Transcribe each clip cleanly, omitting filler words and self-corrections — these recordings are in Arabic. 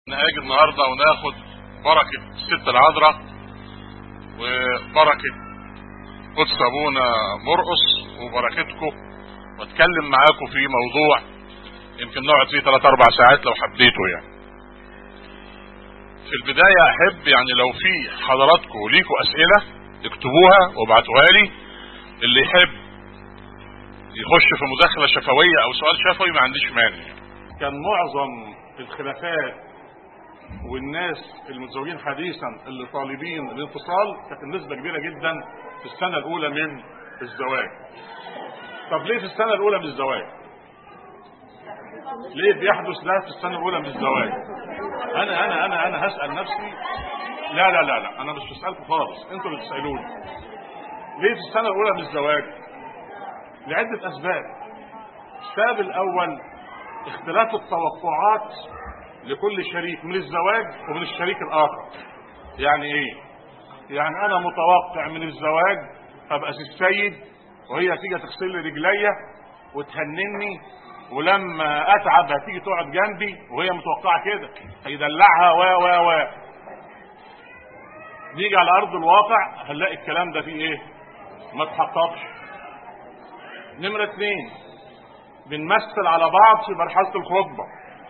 نهاجي النهارده وناخد بركة الست العذراء وبركة قدس ابونا مرقس وبركتكم، واتكلم معاكم في موضوع يمكن نقعد فيه 3-4 ساعات لو حبيتوا. يعني في البداية احب لو في حضراتكم ليكوا اسئلة اكتبوها وابعتوها لي. اللي يحب يخش في مداخلة شفوية او سؤال شفوي ما عنديش مانع. كان معظم الخلافات والناس المتزوجين حديثا اللي طالبين الانفصال كانت النسبة كبيرة جدا في السنة الاولى من الزواج. طب ليه في السنة الاولى من الزواج؟ ليه بيحدث ده في السنة الاولى من الزواج؟ انا هسأل نفسي. لا انا مش بسألكم خالص، انتوا اللي بتسألوني. ليه في السنة الاولى من الزواج؟ لعدة اسباب. السبب الاول اختلاف التوقعات لكل شريك من الزواج ومن الشريك الاخر. يعني ايه؟ يعني انا متوقع من الزواج ابقى السيد وهي تيجي تغسل لي رجليا وتهنني، ولما اتعب هتيجي تقعد جنبي وهي متوقعه كده، هيدلعها و نيجي على ارض الواقع هنلاقي الكلام ده فيه ايه؟ ما تحققش. نمرة 2 بنمثل على بعض في مرحلة الخطبة،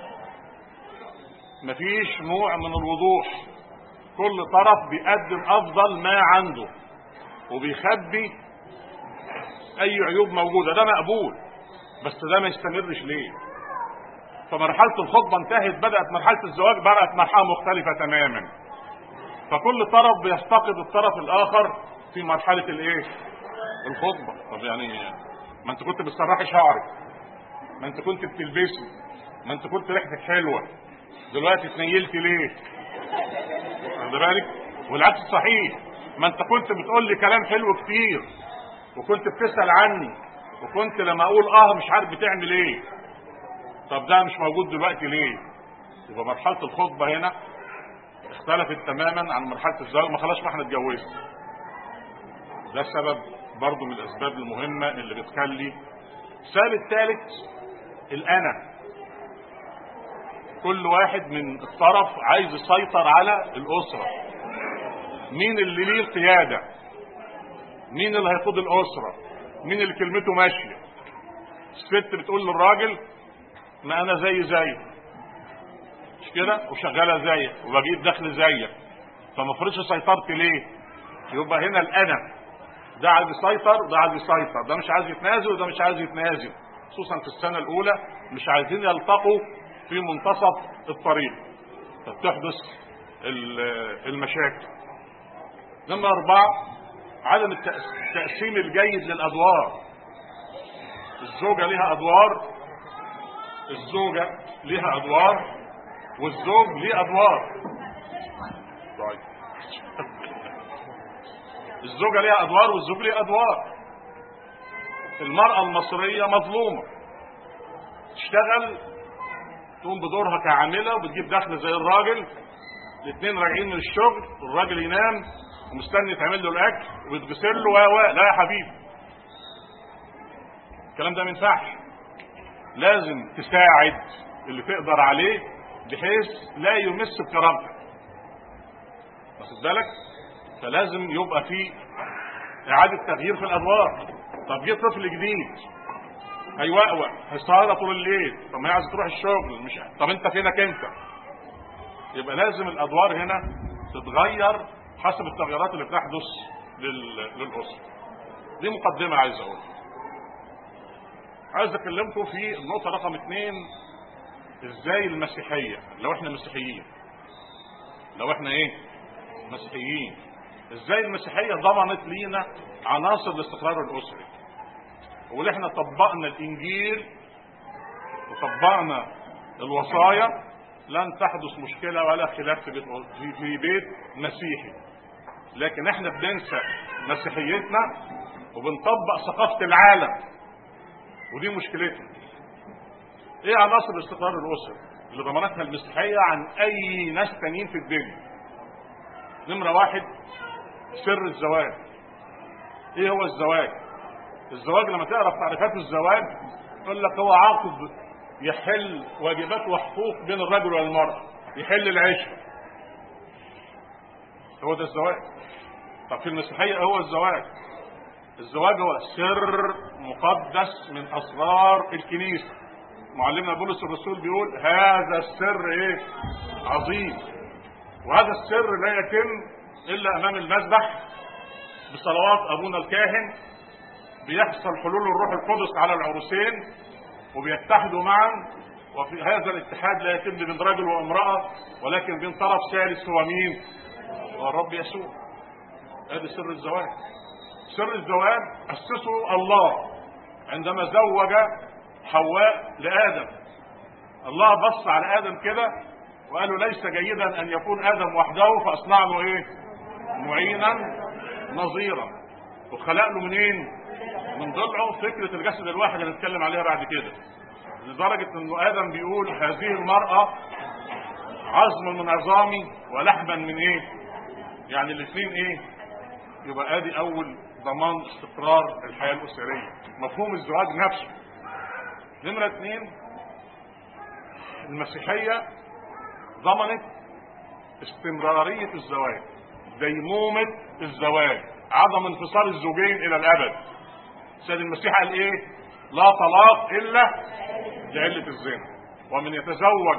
مفيش نوع من الوضوح، كل طرف بيقدم افضل ما عنده وبيخبي اي عيوب موجودة. ده مقبول، بس ده ما يستمرش ليه؟ فمرحلة الخطبة انتهت، بدأت مرحلة الزواج، بدأت مرحلة مختلفة تماما. فكل طرف بيفتقد الطرف الاخر في مرحلة الايه؟ الخطبة. طب ما انت كنت بتسرحي شعرك، ما انت كنت بتلبسي، ما انت كنت ريحتك حلوة، دلوقتي اتنيلتي ليه؟ خد بالك. والعكس صحيح، ما انت كنت بتقول لي كلام حلو كتير وكنت بتسأل عني وكنت لما اقول مش عارف بتعمل ايه. طب ده مش موجود دلوقتي ليه؟ يبقى مرحلة الخطبة هنا اختلفت تماما عن مرحلة الزواج. ما خلاص، ما احنا اتجوزنا. ده سبب برضو من الاسباب المهمة اللي بتخلي. السبب الثالث الانا. كل واحد من الطرف عايز يسيطر على الاسرة. مين اللي ليه القيادة؟ مين اللي هيقود الاسرة؟ مين اللي كلمته ماشية؟ الست بتقول للراجل ما انا زي مش كده، وشغالة زيك وبجيب دخل زيك، فما فرضش سيطرت ليه؟ يبقى هنا الانا. ده عايز يسيطر وده عايز يسيطر، ده مش عايز يتنازل وده مش عايز يتنازل، خصوصا في السنة الاولى مش عايزين يلتقوا في منتصف الطريق، فبتحدث المشاكل. نمرة 4 عدم التقسيم الجيد للادوار. الزوجة ليها ادوار والزوج ليه ادوار. طيب الزوجة ليها ادوار والزوج ليه ادوار. المرأة المصرية مظلومة، تشتغل تقوم بدورها كعاملة وبتجيب دخل زي الراجل، الاثنين راجعين من الشغل، الراجل ينام ومستني تعمل له الاكل ويتغسل له لا يا حبيبي، الكلام ده ما ينفعش. لازم تساعد اللي تقدر عليه بحيث لا يمس بكرامتك، واخد بالك؟ فلازم يبقى في اعادة تغيير في الادوار. طب جه طفل جديد هيوقوق هيسهر طول الليل، طب ما هي عايزه تروح الشغل، مش طب انت فينك انت؟ يبقى لازم الادوار هنا تتغير حسب التغيرات اللي بتحدث للاسره. دي مقدمه عايز اقولها. عايز اكلمكم في النقطه رقم 2. ازاي المسيحيه، لو احنا مسيحيين، مسيحيين، ازاي المسيحيه ضمنت لينا عناصر الاستقرار الاسري؟ واللي احنا طبقنا الانجيل وطبقنا الوصايا لن تحدث مشكلة ولا خلاف في بيت مسيحي. لكن احنا بننسى مسيحيتنا وبنطبق ثقافة العالم، ودي مشكلتنا. ايه عناصر الاستقرار الاسري اللي ضمنتها المسيحية عن اي ناس تانيين في الدنيا؟ نمرة 1 سر الزواج. ايه هو الزواج؟ الزواج لما تعرف تعريفات الزواج يقول لك هو عقد يحل واجبات وحقوق بين الرجل والمرأة. يحل العشق. هو ده الزواج. طب في المسيحية هو الزواج هو سر مقدس من أسرار الكنيسة. معلمنا بولس الرسول بيقول هذا السر ايه؟ عظيم. وهذا السر لا يتم إلا أمام المذبح بصلوات أبونا الكاهن. بيحصل حلول الروح القدس على العروسين وبيتحدوا معا، وفي هذا الاتحاد لا يتم بين رجل وامرأة ولكن بين طرف ثالث هو مين؟ هو الرب يسوع. هذا سر الزواج. سر الزواج أسسه الله عندما زوج حواء لآدم. الله بص على آدم كده وقال له ليس جيدا أن يكون آدم وحده فأصنع له إيه؟ معينا نظيرا. وخلق له منين؟ من ضلعه. فكرة الجسد الواحد اللي نتكلم عليها بعد كده، لدرجة انه آدم بيقول هذه المرأة عظم من عظامي ولحما من ايه؟ يعني الاثنين ايه؟ يبقى ادي اول ضمان استقرار الحياة الاسرية، مفهوم الزواج نفسه. نمرة 2، المسيحية ضمنت استمرارية الزواج، ديمومة الزواج، عدم انفصال الزوجين الى الابد. سيد المسيح قال ايه؟ لا طلاق الا لعلة الزنا، ومن يتزوج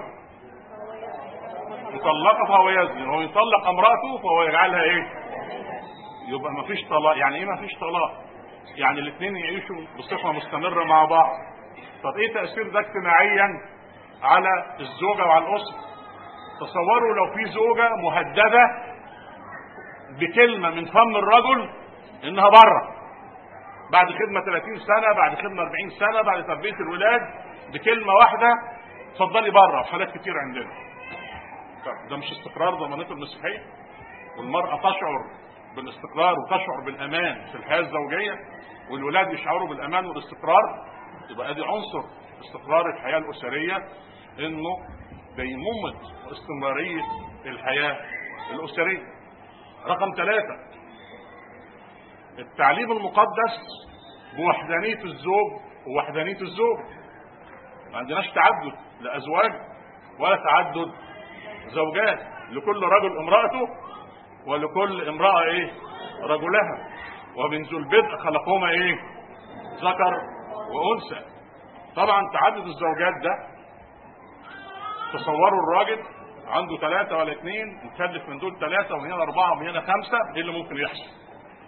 مطلقة فهو يزني، ومن يطلق امرأته فهو يجعلها ايه؟ يبقى ما فيش طلاق. يعني ايه ما فيش طلاق؟ يعني الاثنين يعيشوا بصفة مستمرة مع بعض. طب ايه تأثير ده اجتماعيا على الزوجة وعلى الأسرة؟ تصوروا لو في زوجة مهددة بكلمة من فم الرجل انها بره بعد خدمة 30 سنة، بعد خدمة 40 سنة، بعد تربية الولاد، بكلمة واحدة اتفضلي بره. في حالات كتير عندنا. طب ده مش استقرار ضمانته المسيحية؟ والمرأة تشعر بالاستقرار وتشعر بالأمان في الحياة الزوجية، والولاد يشعروا بالأمان والاستقرار. يبقى ادي عنصر استقرار الحياة الأسرية، انه ديمومة واستمرارية الحياة الأسرية. رقم 3، التعليم المقدس بوحدانية الزوج ووحدانية الزوج. ما عندناش تعدد لأزواج ولا تعدد زوجات، لكل رجل امرأته ولكل امرأة ايه؟ رجلها. ومن ذو البدء خلقهما ايه؟ ذكر وأنثى. طبعا تعدد الزوجات ده، تصوروا الراجل عنده 3 ولا 2، مخلف من دول 3 ومن هنا 4 ومن هنا 5، ايه اللي ممكن يحصل؟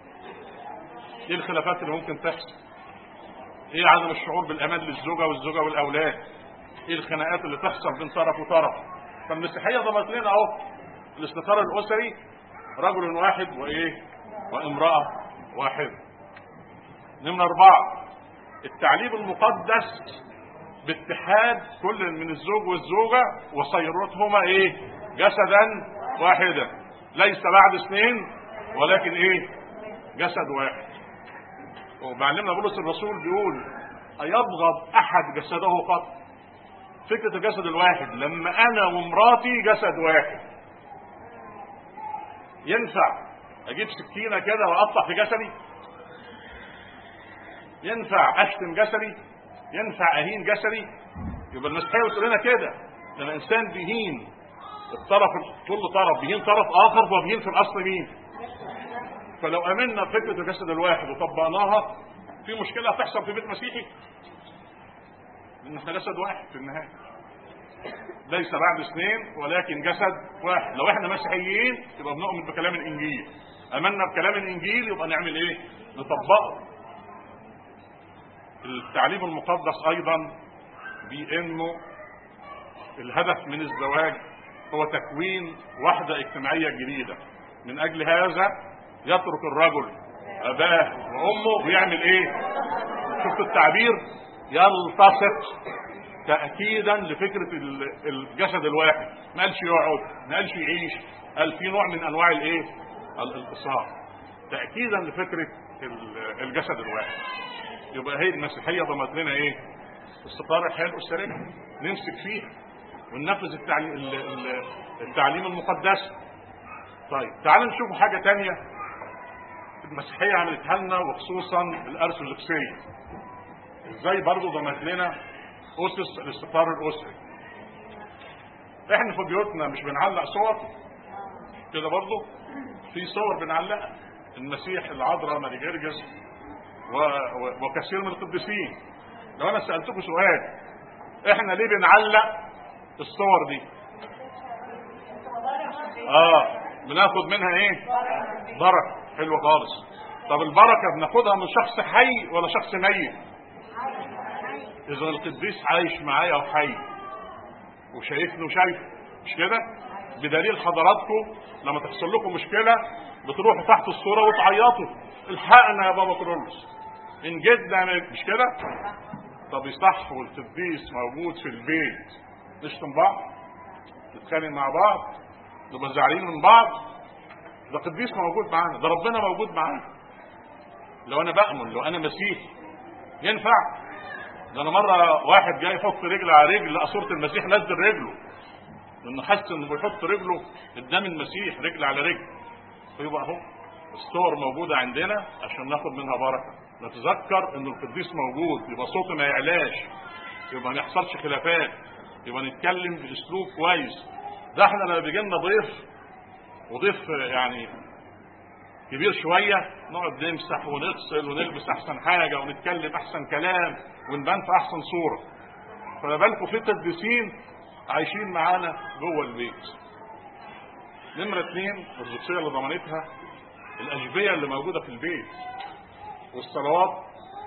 ايه الخلافات اللي ممكن تحصل؟ ايه عدم الشعور بالامان للزوجه والزوجه والاولاد؟ ايه الخناقات اللي تحصل بين طرف وطرف؟ فالمسيحيه ضمنت لنا اهو الاستقرار الاسري، رجل واحد وايه؟ وامراه واحده. نمرة 4، التعليم المقدس باتحاد كل من الزوج والزوجه وصيرتهما ايه؟ جسدا واحدا، ليس بعد 2 ولكن ايه؟ جسد واحد. ومعلمنا بولس الرسول بيقول أيبغض أحد جسده قط؟ فكرة الجسد الواحد، لما أنا ومراتي جسد واحد، ينفع أجيب سكينة كده وأقطع في جسدي؟ ينفع أشتم جسدي؟ ينفع أهين جسدي؟ يبقى المسيحية بتقول لنا كده، لما الإنسان بيهين الطرف، كل طرف بيهين طرف آخر، فبيهين في الأصل مين؟ فلو امنا بفكره الجسد الواحد وطبقناها، في مشكله هتحصل في بيت مسيحي؟ لان احنا جسد واحد في النهايه، ليس بعد 2 ولكن جسد واحد. لو احنا مسيحيين يبقى بنؤمن بكلام الانجيل، امنا بكلام الانجيل يبقى نعمل ايه؟ نطبقه. التعليم المقدس ايضا بانه الهدف من الزواج هو تكوين وحده اجتماعيه جديده. من اجل هذا يترك الرجل اباه وامه ويعمل ايه؟ شفت التعبير؟ يلتصق، تأكيدا لفكرة الجسد الواحد. ما قالش يقعد، ما قالش يعيش، قال في نوع من انواع الايه؟ الالتصاق، تأكيدا لفكرة الجسد الواحد. يبقى هي المسيحية ضمت لنا ايه؟ استقرار الحياة الأسرية، نمسك فيها وننفذ التعليم المقدس. طيب تعالوا نشوف حاجة تانية المسيحية عملتها لنا، وخصوصا الأرثوذكسية، ازاي برضو ضمت لنا أسس الاستقرار الأسري. احنا في بيوتنا مش بنعلق صور كده برضه؟ في صور بنعلقها، المسيح، العذراء، ماري جرجس، وكثير من القديسين. لو انا سألتكم سؤال، احنا ليه بنعلق الصور دي؟ بناخد منها ايه؟ بركة. حلو خالص. طب البركة بناخدها من شخص حي ولا شخص ميت؟ اذا القديس عايش معايا وحي وشايفني وشايفه، مش كده؟ بدليل حضراتكم لما تحصل لكم مشكلة بتروحوا تحت الصورة وتعيطوا، الحقنا يا بابا كرولوس، ان جدنا، مش كده؟ طب يصح والقديس موجود في البيت نشتم بعض، نتخانق مع بعض، نبقى زعلانين من بعض؟ ده قديس موجود معانا، ده ربنا موجود معانا. لو انا بأمن، لو انا مسيحي ينفع؟ ده انا مرة واحد جاي يحط رجل على رجل، لقى صورة المسيح نزل رجله، لانه حس انه بيحط رجله قدام المسيح رجل على رجل. فيبقى اهو الصور موجودة عندنا عشان ناخد منها بركة، نتذكر ان القديس موجود، يبقى صوته ما يعلاش، يبقى ما يحصلش خلافات، يبقى نتكلم باسلوب كويس. ده احنا لما بيجي لنا ضيف، وضيف يعني كبير شوية، نقعد نمسح ونغسل ونلبس احسن حاجة ونتكلم احسن كلام ونبان في احسن صورة. فما بالكم في قديسين عايشين معانا جوه البيت. نمرة 2 القدسية اللي ضمنتها الأجبية اللي موجودة في البيت، والصلوات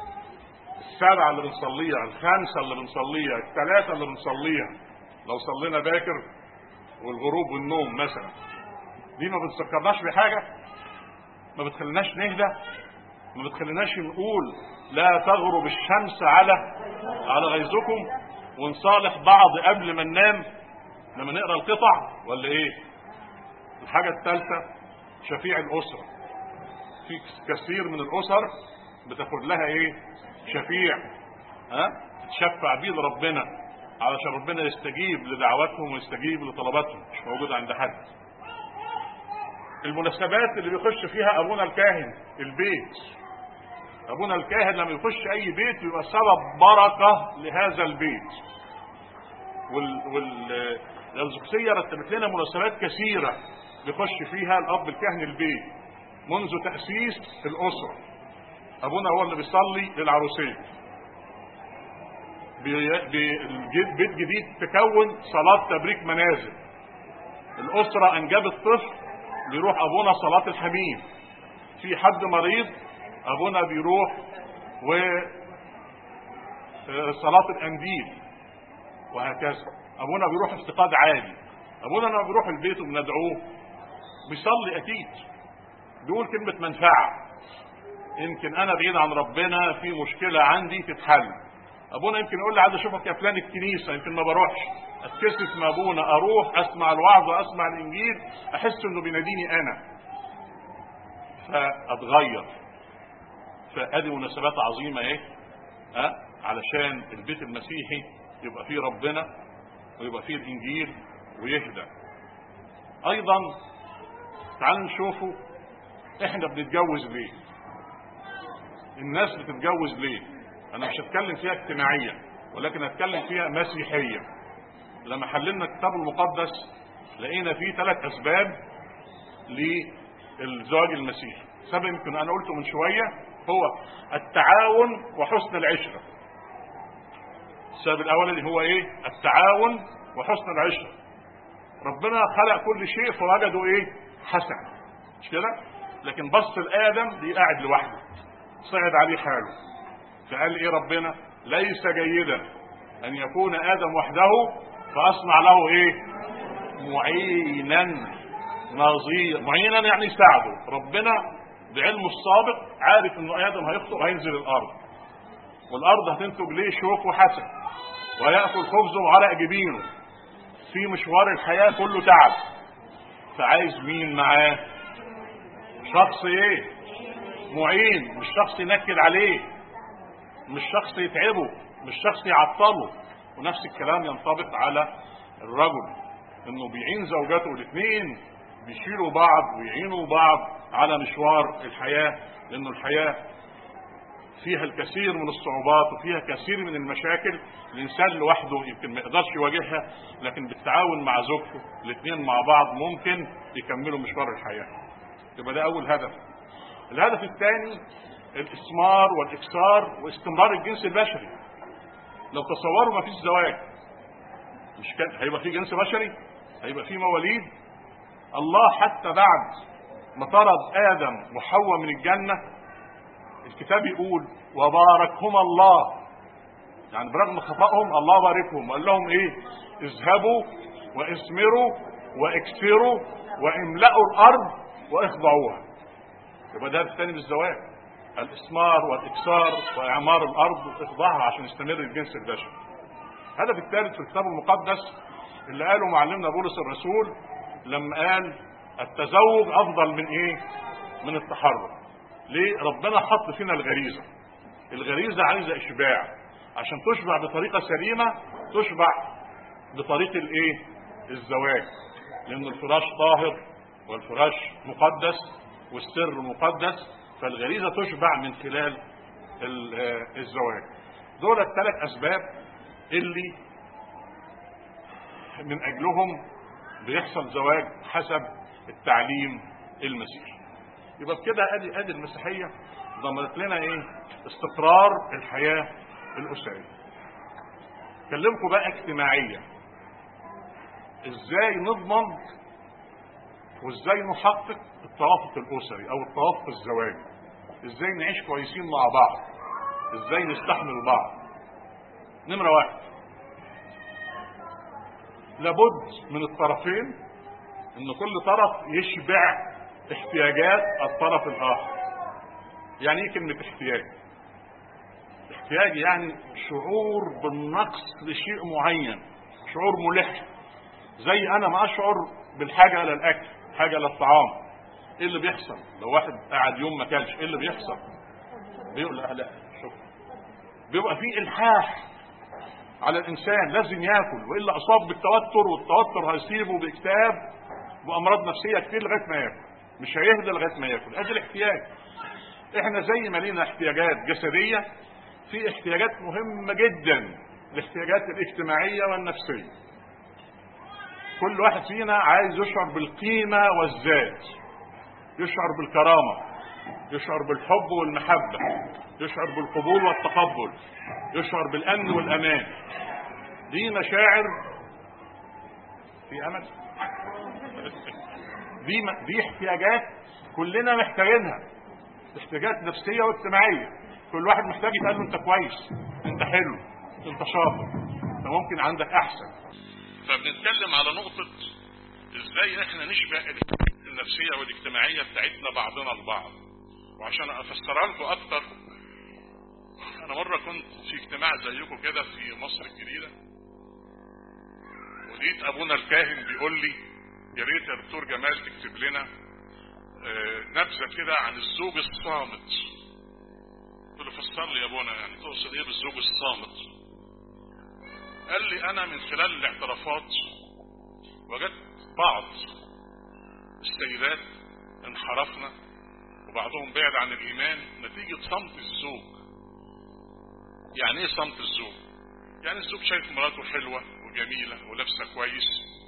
السبعة اللي بنصليها، الخمسة اللي بنصليها، الثلاثة اللي بنصليها لو صلينا باكر والغروب والنوم مثلا، دي ما بتذكرناش بحاجة، ما بتخليناش نهدى، ما بتخليناش نقول لا تغرب الشمس على غيظكم، ونصالح بعض قبل ما ننام لما نقرأ القطع، ولا ايه؟ الحاجة الثالثة شفيع الأسرة. في كثير من الأسر بتاخد لها ايه؟ شفيع، تشفع بيه لربنا علشان ربنا يستجيب لدعواتهم ويستجيب لطلباتهم، مش موجود عند حد. المناسبات اللي بيخش فيها ابونا الكاهن البيت، ابونا الكاهن لما يخش اي بيت يبقى سبب بركة لهذا البيت. والقدسية رتبت لنا مناسبات كثيرة بيخش فيها الاب الكاهن البيت منذ تأسيس الأسرة. ابونا هو اللي بيصلي للعروسين، بيت جديد تكون صلاة تبريك منازل، الأسرة أنجبت طفل بيروح أبونا صلاة الحميم، في حد مريض أبونا بيروح وصلاة الأنديل، وهكذا. أبونا بيروح افتقاد عالي، أبونا لما بيروح البيت وبندعوه بيصلي أكيد، بيقول كلمة منفعة، يمكن أنا بعيد عن ربنا في مشكلة عندي تتحل. ابونا يمكن يقول لي عايز اشوفك يا فلان الكنيسه، يمكن ما بروحش، اتكسف ما ابونا اروح اسمع الوعظ واسمع الانجيل، احس انه بيناديني انا، فاتغير. فادي مناسبات عظيمه ايه، علشان البيت المسيحي يبقى فيه ربنا ويبقى فيه الانجيل ويهدى. ايضا تعالوا نشوفوا احنا بنتجوز ليه، الناس بتتجوز ليه. انا مش هتكلم فيها اجتماعيا، ولكن هتكلم فيها مسيحيا. لما حللنا الكتاب المقدس لقينا فيه 3 اسباب للزواج المسيحي. سبب يمكن انا قلته من شوية هو التعاون وحسن العشرة. السبب الاولاني هو ايه؟ التعاون وحسن العشرة. ربنا خلق كل شيء فوجده ايه؟ حسن، مش كده؟ لكن بص لآدم دي قاعد لوحده، صعد عليه حاله، فقال ايه ربنا؟ ليس جيدا ان يكون آدم وحده فاصنع له ايه؟ معينا نظير. معينا يعني يساعده. ربنا بعلمه السابق عارف انه آدم هيخطئ وهينزل الارض، والارض هتنتج ليه شوك وحسن، ويأكل خبزه وعرق جبينه، في مشوار الحياة كله تعب، فعايز مين معاه؟ شخص ايه؟ معين، مش شخص ينكد عليه، مش شخص يتعبه، مش شخص يعطله. ونفس الكلام ينطبق على الرجل، انه بيعين زوجاته، الاثنين بيشيلوا بعض ويعينوا بعض على مشوار الحياة، لانه الحياة فيها الكثير من الصعوبات وفيها كثير من المشاكل. الإنسان لوحده يمكن ما يقدرش يواجهها، لكن بالتعاون مع زوجته الاثنين مع بعض ممكن يكملوا مشوار الحياة. يبقى ده أول هدف. الهدف الثاني الإثمار والإكثار واستمرار الجنس البشري. لو تصوروا ما فيش زواج، مش كان هيبقى في جنس بشري؟ هيبقى في مواليد؟ الله حتى بعد ما طرد آدم وحواء من الجنة الكتاب يقول وباركهما الله، يعني برغم خطأهم الله باركهم وقال لهم ايه؟ اذهبوا واثمروا واكثروا واملأوا الارض واخضعوها. يبقى ده الثاني بالزواج، الاثمار والاكثار واعمار الارض واخضاعها عشان يستمر الجنس البشري. الهدف الثالث في الكتاب المقدس اللي قاله معلمنا بولس الرسول لما قال التزوج افضل من ايه؟ من التحرر. ليه؟ ربنا حط فينا الغريزة. الغريزة عايزة اشباع، عشان تشبع بطريقة سليمة تشبع بطريقة الايه؟ الزواج، لان الفراش طاهر والفراش مقدس والسر مقدس، فالغريزة تشبع من خلال الزواج. دول الثلاث اسباب اللي من اجلهم بيحصل زواج حسب التعليم المسيحي. يبقى بكده ادي المسيحية ضمنت لنا ايه؟ استقرار الحياة الاسرية. كلمكم بقى اجتماعيا، ازاي نضمن وازاي نحقق التوافق الاسري او التوافق الزواجي، ازاي نعيش كويسين مع بعض، ازاي نستحمل بعض. نمرة واحد، لابد من الطرفين ان كل طرف يشبع احتياجات الطرف الاخر. يعني ايه كلمة احتياج؟ احتياج يعني شعور بالنقص لشيء معين، شعور ملح. زي انا ما اشعر بالحاجة الى الاكل، حاجة الى الطعام. ايه اللي بيحصل لو واحد قاعد يوم ما كلش؟ ايه اللي بيحصل؟ بيقول لا شكرا. بيبقى فيه الحاح على الانسان، لازم ياكل والا اصاب بالتوتر، والتوتر هيصيبه باكتئاب وامراض نفسيه كتير لغايه ما ياكل، مش هيهدى لغايه ما ياكل. ادي الاحتياج. احنا زي ما لينا احتياجات جسديه، في احتياجات مهمه جدا، الاحتياجات الاجتماعيه والنفسيه. كل واحد فينا عايز يشعر بالقيمه والذات، يشعر بالكرامه، يشعر بالحب والمحبه، يشعر بالقبول والتقبل، يشعر بالامن والامان. دي مشاعر في امل. دي احتياجات كلنا محتاجينها، احتياجات نفسيه واجتماعيه. كل واحد محتاج يتقال له انت كويس، انت حلو، انت شاطر، انت ممكن عندك احسن. فبنتكلم على نقطه ازاي احنا نشبع النفسيه والاجتماعيه بتاعتنا بعضنا البعض. وعشان افسرها لكم اكتر، انا مره كنت في اجتماع زيكم كده في مصر الجديده، ولقيت ابونا الكاهن بيقول لي يا ريت يا دكتور جمال تكتب لنا نبذه كده عن الزوج الصامت. قلت له فسر لي يا ابونا، يعني تقصد ايه بالزوج الصامت؟ قال لي انا من خلال الاعترافات وجدت بعض السيدات انحرفنا وبعضهم بعد عن الايمان نتيجه صمت الزوج. يعني ايه صمت الزوج؟ يعني الزوج شايف مراته حلوه وجميله ولابسه كويس،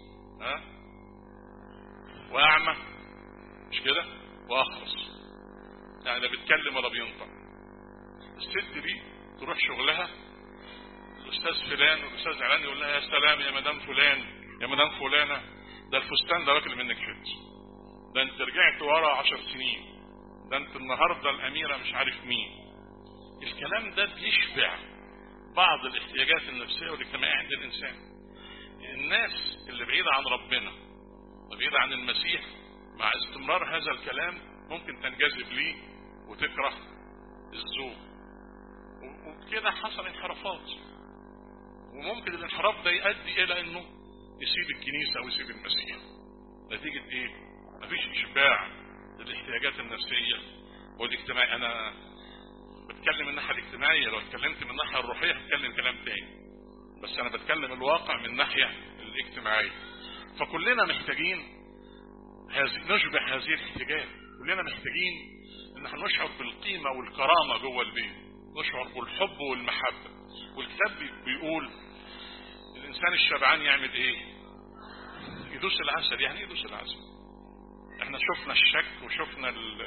واعمى، مش كده؟ واخرس، يعني لا بيتكلم ولا بينطق. الست دي تروح شغلها، الاستاذ فلان والاستاذ علان يقول لها يا سلام يا مدام فلان يا مدام فلانه، ده الفستان ده واكل منك حت، ده انت رجعت ورا 10 سنين، ده انت النهارده الاميره مش عارف مين. الكلام ده بيشبع بعض الاحتياجات النفسيه والاجتماعيه عند الانسان. الناس اللي بعيده عن ربنا وبعيده عن المسيح مع استمرار هذا الكلام ممكن تنجذب ليه وتكره الزوج، وبكده حصل انحرافات. وممكن الانحراف ده يؤدي الى انه يسيب الكنيسه او يسيب المسيح. نتيجه ايه؟ مفيش اشباع للاحتياجات النفسيه والاجتماعيه. انا بتكلم من الناحيه الاجتماعيه، لو اتكلمت من الناحيه الروحيه هتكلم كلام تاني، بس انا بتكلم الواقع من الناحيه الاجتماعيه. فكلنا محتاجين نشبع هذه الاحتياجات، كلنا محتاجين ان احنا نشعر بالقيمه والكرامه جوه البيت، نشعر بالحب والمحبة. والكتاب بيقول الإنسان الشبعان يعمل إيه؟ يدوس العسل. يعني يدوس العسل. احنا شفنا الشك وشفنا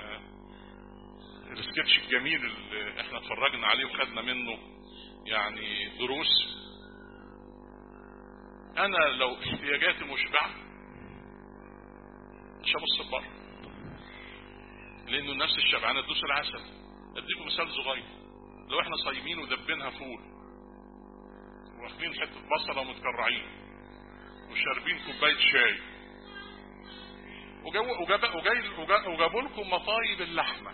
السكتش الجميل اللي احنا اتفرجنا عليه وخدنا منه يعني دروس. انا لو احتياجاتي مشبعة مش هبص بره، لانه النفس الشبعانة تدوس العسل. اديكم مثال صغير. لو احنا صايمين ودبينها فول واخدين حتة بصلة ومتكرعين وشاربين كوباية شاي وجابوا لكم مطايب اللحمة،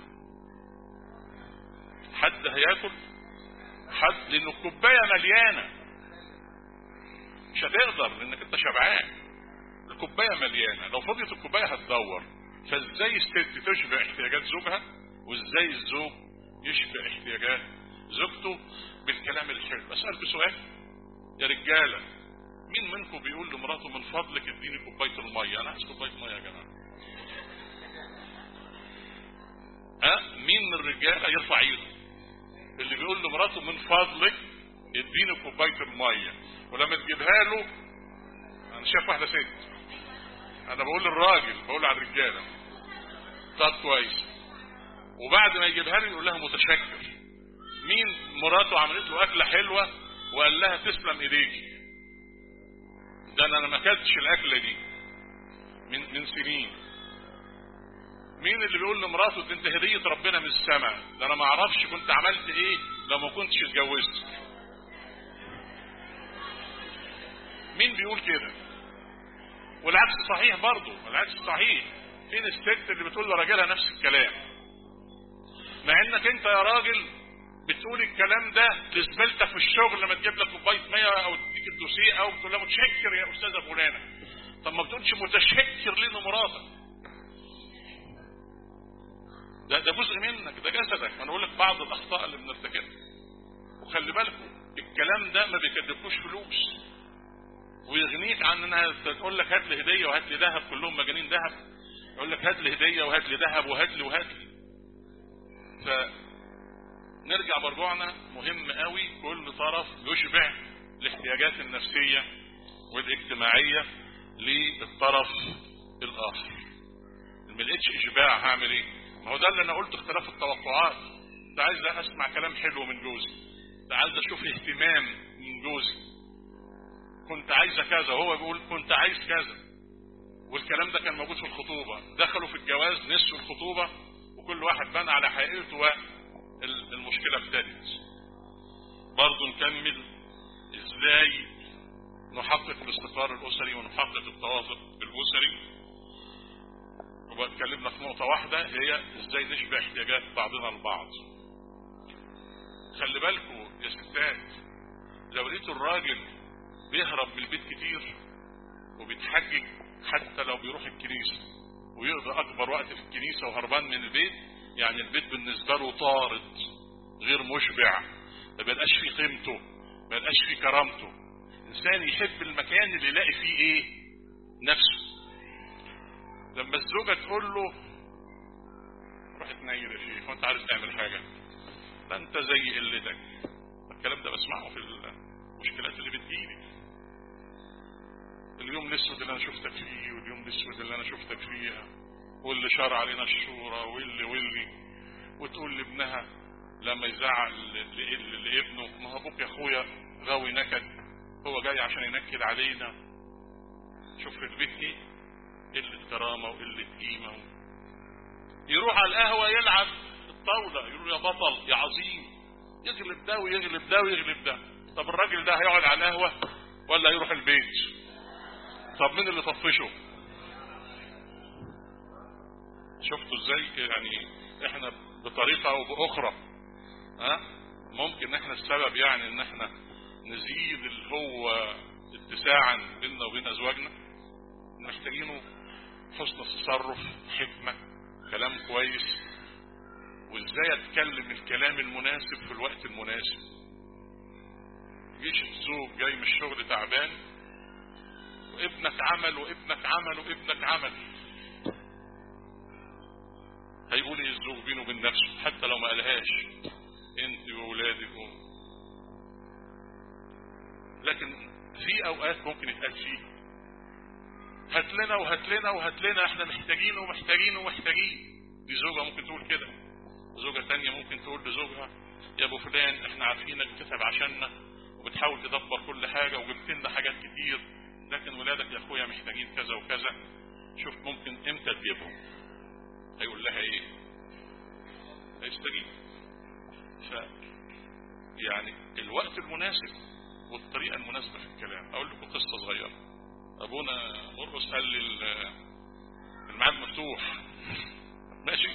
حد هياكل؟ حد، لانه الكوباية مليانة. مش هتقدر لانك انت شبعان. الكوباية مليانة، لو فضيت الكوباية هتدور. فازاي الست تشبع احتياجات زوجها وازاي الزوج يشبع احتياجات زوجته بالكلام الحلو. اسألكوا سؤال يا رجالة، مين منكم بيقول لمراته من فضلك اديني كوباية المية؟ انا عايز كوباية مية يا جماعة. مين من الرجالة يرفع ايده اللي بيقول لمراته من فضلك اديني كوباية المية؟ ولما تجيبها له، انا شايف واحدة ست، انا بقول للراجل، بقول على الرجالة، طب كويس، وبعد ما يجيبها له يقول لها متشكر. مين مراته عملت له اكلة حلوة وقال لها تسلم ايديكي؟ ده انا ما اكلتش الاكلة دي من سنين. مين اللي بيقول لمراته دي انت هدية ربنا من السماء، ده انا ما اعرفش كنت عملت ايه لو ما كنتش اتجوزت؟ مين بيقول كده؟ والعكس صحيح برضه، العكس صحيح. فين الست اللي بتقول لراجلها نفس الكلام؟ مع انك انت يا راجل بتقول الكلام ده لزميلتك في الشغل لما تجيب لك كوبايه ميه او تديك الدوسيه او بتقول لها متشكر يا استاذه فلانه. طب ما بتقولش متشكر ليه لمراتك؟ ده جزء منك، ده جسدك. انا اقول لك بعض الاخطاء اللي بنرتكبها، وخلي بالكم الكلام ده ما بيكلفوش فلوس ويغنيك عن انها تقول لك هات لي هديه وهات لي ذهب، كلهم مجانين ذهب، يقول لك هات لي هديه وهات لي ذهب وهات لي وهات لي. فنرجع برجوعنا، مهم قوي كل طرف يشبع الاحتياجات النفسيه والاجتماعيه للطرف الاخر. ما لقيتش اشباع هعمل ايه؟ ما هو ده اللي انا قلت، اختلاف التوقعات. انت عايز اسمع كلام حلو من جوزي، انت عايز اشوف اهتمام من جوزي، كنت عايزه كذا وهو بيقول كنت عايز كذا، والكلام ده كان موجود في الخطوبه. دخلوا في الجواز نسوا الخطوبه وكل واحد بنى على حقيقته والمشكله ابتدت. برضه نكمل ازاي نحقق الاستقرار الاسري ونحقق التوافق الاسري. واتكلمنا في نقطه واحده هي ازاي نشبع احتياجات بعضنا البعض. خلي بالكم يا ستات، لو لقيتوا الراجل بيهرب من البيت كتير وبيتحجج حتى لو بيروح الكنيسة ويقضي اكبر وقت في الكنيسة وهربان من البيت، يعني البيت بالنسبة له طارد غير مشبع، ما بيبقاش فيه قيمته، ما بيبقاش فيه كرامته. انسان يحب المكان اللي يلاقي فيه ايه؟ نفسه. لما الزوجة تقول له روح تنير يا شيخ وانت عارف تعمل حاجة، ده انت زي قلتك. الكلام ده بسمعه في المشكلات اللي بتجيلي. اليوم الاسود اللي انا شفتك فيه واليوم الاسود اللي انا شفتك فيها واللي شار علينا الشورى واللي وتقول لابنها لما يزعق لابنه ما هو ابوك يا اخويا غاوي نكد، هو جاي عشان ينكد علينا. شوف في البيت ايه؟ قله كرامه وقله قيمه. يروح على القهوه يلعب الطاوله، يقول يا بطل يا عظيم، يغلب ده ويغلب ده ويغلب ده. طب الراجل ده هيقعد على القهوه ولا يروح البيت؟ طب مين اللي طفشه؟ شفتوا ازاي؟ يعني احنا بطريقه او باخرى ممكن احنا السبب، يعني ان احنا نزيد اللي هو اتساعا بيننا وبين ازواجنا. محتاجينه حسن التصرف، حكمه، كلام كويس، وازاي اتكلم الكلام المناسب في الوقت المناسب. يجيش الزوج جاي من الشغل تعبان وابنك عمل وابنك عمل وابنك عمل، هيقول ايه الزوج بينه وبين نفسه حتى لو ما قالهاش؟ انت ولادك لكن في اوقات ممكن يتقال فيه هات لنا وهات لنا وهات لنا، احنا محتاجين ومحتاجين ومحتاجين. دي زوجة ممكن تقول كده. زوجة تانية ممكن تقول لزوجها يا ابو فلان احنا عارفينك بتتعب عشاننا وبتحاول تدبر كل حاجة وجبت لنا حاجات كتير، لكن ولادك يا اخويا محتاجين كذا وكذا، شوف ممكن امتى تجيبهم. هيقول لها ايه؟ هيستجيب. يعني الوقت المناسب والطريقة المناسبة في الكلام. اقول لكم قصة صغيرة. ابونا مرقس قال لي الميعاد مفتوح ماشي.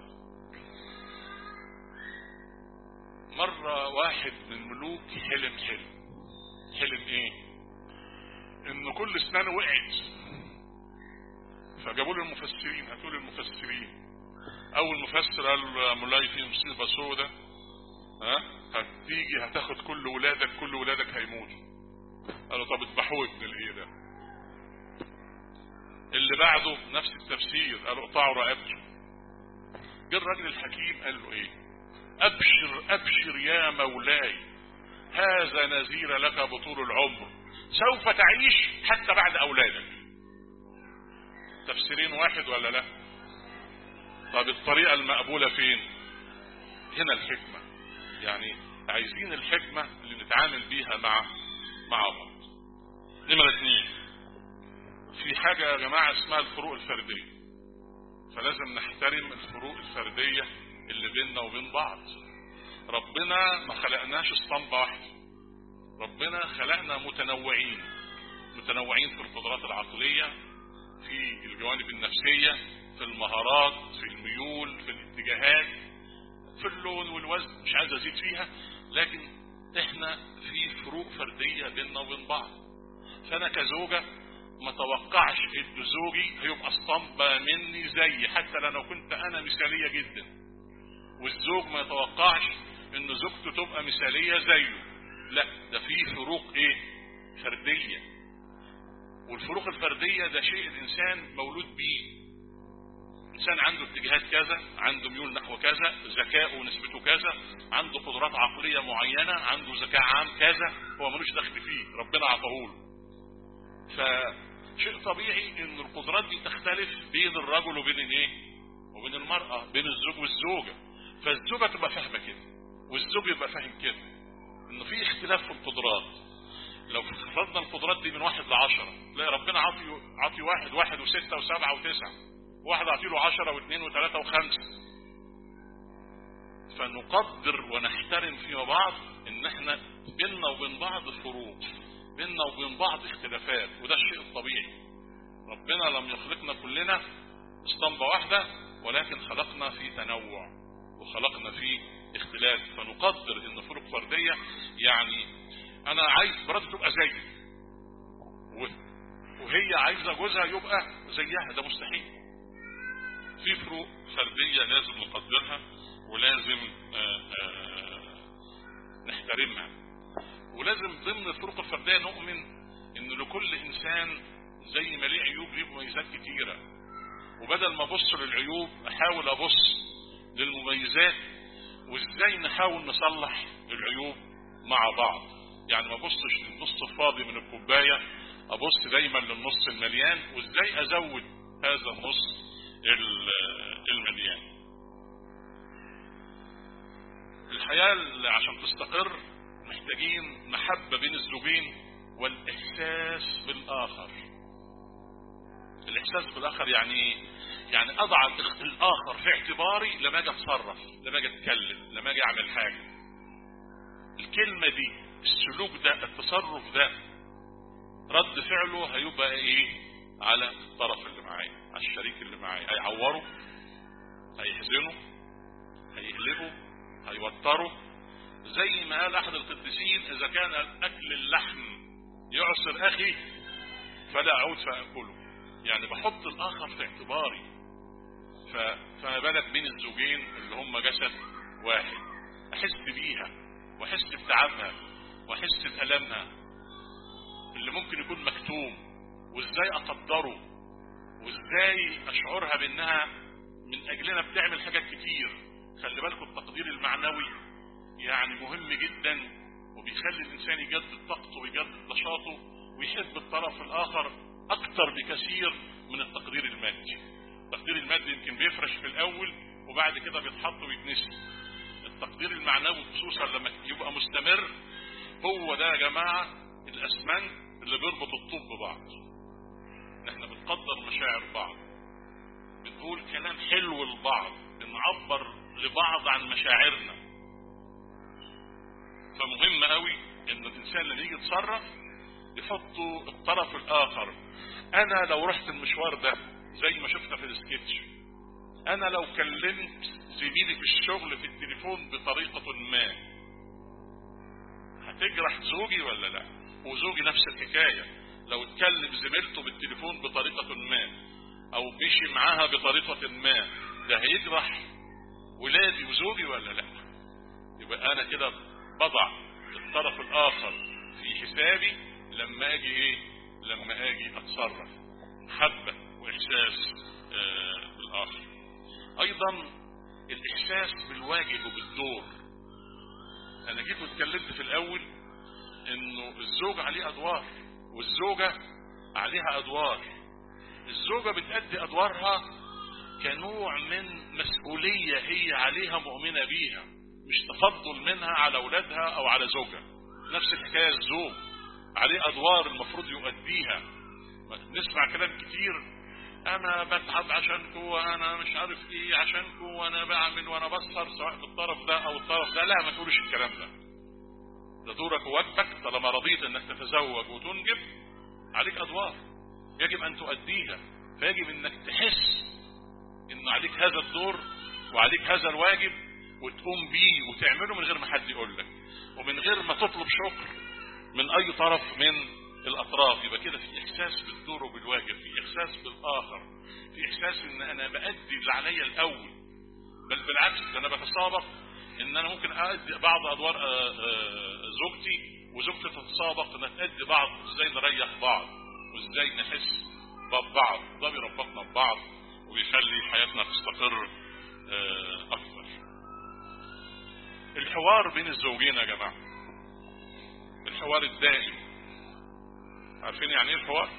مرة واحد من ملوك حلم ايه؟ ان كل اسنانه وقعت، فجابوا له المفسرين، هاتوا له المفسرين. اول مفسر قال له مولاي في مصيبة سودة، هتيجي هتاخد كل ولادك هيموتوا. قالوا طب اذبحوه ابن الايه ده. اللي بعده نفس التفسير، قالوا اقطعوا رقبته. جه الراجل الحكيم قال له ايه؟ ابشر يا مولاي، هذا نذير لك بطول العمر، سوف تعيش حتى بعد اولادك. تفسيرين واحد ولا لا؟ طب الطريقة المقبولة فين؟ هنا الحكمة. يعني عايزين الحكمة اللي نتعامل بيها مع بعض. نمرة 2، في حاجة يا جماعة اسمها الفروق الفردية، فلازم نحترم الفروق الفردية اللي بيننا وبين بعض. ربنا ما خلقناش اسطمبة واحدة، ربنا خلقنا متنوعين في القدرات العقلية، في الجوانب النفسية، في المهارات، في الميول، في الاتجاهات، في اللون والوزن، مش عايز ازيد فيها، لكن احنا في فروق فردية بيننا وبين بعض. فانا كزوجة ما توقعش ان زوجي هيبقى اسطمبة مني زي، حتى لو كنت انا مثالية جدا. والزوج ما يتوقعش ان زوجته تبقى مثالية زيه، لا، ده في فروق فردية. والفروق الفردية ده شيء الانسان مولود بيه. انسان عنده اتجاهات كذا، عنده ميول نحو كذا، ذكاءه ونسبته كذا، عنده قدرات عقلية معينة، عنده ذكاء عام كذا، هو ملوش دخل فيه، ربنا عطاهوله. فشيء طبيعي ان القدرات دي تختلف بين الرجل وبين المرأة، بين الزوج والزوجة. فالزوجة تبقى فاهمة كده والزوج يبقى فاهم كده، انه في اختلاف في القدرات. لو فرضنا القدرات دي من 1 ل10، تلاقي ربنا عطي واحد و6 و7 و9، واحد عطيله 10 و2 و3 و5. فنقدر ونحترم فيما بعض ان احنا بيننا وبين بعض فروق، بيننا وبين بعض اختلافات، وده الشيء الطبيعي. ربنا لم يخلقنا كلنا اسطمبة واحدة، ولكن خلقنا في تنوع وخلقنا في اختلاف. فنقدر ان فروق فردية، يعني انا عايز مراتي تبقى زيي وهي عايزة جوزها يبقى زيها، ده مستحيل. في فروق فردية لازم نقدرها ولازم نحترمها. ولازم ضمن الفروق الفردية نؤمن ان لكل انسان زي ما ليه عيوب ليه مميزات كتيرة، وبدل ما ابص للعيوب احاول ابص للمميزات، وازاي نحاول نصلح العيوب مع بعض. يعني ما ابصش للنص الفاضي من الكوباية، ابص دايما للنص المليان، وازاي ازود هذا النص المليان. الحياة عشان تستقر محتاجين محبة بين الزوجين والإحساس بالآخر. الإحساس بالآخر يعني أضع الآخر في اعتباري لما أجي أتصرف، لما أجي أتكلم، لما أجي أعمل حاجة. الكلمة دي، السلوك ده، التصرف ده، رد فعله هيبقى على الطرف اللي معايا، على الشريك اللي معايا. هيعوره، هيحزنه، هيقلبه، هيوتره. زي ما قال احد القديسين: اذا كان اكل اللحم يعسر اخي فلا اعود فاكله. يعني بحط الاخر في اعتباري. فما بالك بين الزوجين اللي هم جسد واحد، احس بيها واحس بتعبها واحس بألمها اللي ممكن يكون مكتوم، وازاي اقدره، وازاي اشعرها بانها من اجلنا بتعمل حاجات كتير. خلي بالكم التقدير المعنوي يعني مهم جدا، وبيخلي الانسان يجدد طاقته ويجدد نشاطه ويحب الطرف الاخر اكتر بكثير من التقدير المادي. التقدير المادي يمكن بيفرش في الاول وبعد كده بيتحط ويتنسي. التقدير المعنوي خصوصا لما يبقى مستمر هو ده يا جماعه الاسمنت اللي بيربط الطوب ببعض. احنا بنقدر مشاعر بعض، بنقول كلام حلو لبعض، بنعبر لبعض عن مشاعرنا. فمهم قوي ان الانسان لما يجي يتصرف يحطوا الطرف الاخر. انا لو رحت المشوار ده زي ما شفنا في السكتش، انا لو كلمت زميلي في الشغل في التليفون بطريقة ما هتجرح زوجي ولا لا؟ وزوجي نفس الحكاية، لو اتكلم زميلته بالتليفون بطريقة ما او مشي معاها بطريقة ما ده هيجرح ولادي وزوجي ولا لا؟ يبقى انا كده بضع الطرف الاخر في حسابي لما اجي اتصرف. محبة واحساس بالاخر. ايضا الاحساس بالواجب وبالدور. انا جيت واتكلمت في الاول انه الزوج عليه ادوار والزوجة عليها ادوار. الزوجة بتأدي ادوارها كنوع من مسؤولية هي عليها مؤمنة بيها، مش تفضل منها على اولادها او على زوجها. نفس الحكاية الزوج عليه ادوار المفروض يؤديها. نسمع كلام كتير، انا بتعب عشانكم وانا مش عارف ايه عشانكم وانا بعمل وانا بسهر سواء في الطرف ده او الطرف ده. لا، ما تقولش الكلام ده. ده دورك وواجبك. طالما رضيت انك تتزوج وتنجب عليك ادوار يجب ان تؤديها، فيجب انك تحس ان عليك هذا الدور وعليك هذا الواجب وتقوم بيه وتعمله من غير ما حد يقول لك ومن غير ما تطلب شكر من اي طرف من الاطراف. يبقى كده في احساس بالدور وبالواجب، في احساس بالاخر، في احساس ان انا بأدي اللي عليا الاول. بل بالعكس، انا بتسابق ان انا ممكن أدي بعض ادوار زوجتي وزوجتي تتسابق ان تأدي بعض. ازاي نريح بعض وازاي نحس ببعض. ده بيربطنا ببعض وبيخلي حياتنا تستقر اكثر. الحوار بين الزوجين يا جماعة، الحوار الدائم. عارفين يعني ايه الحوار؟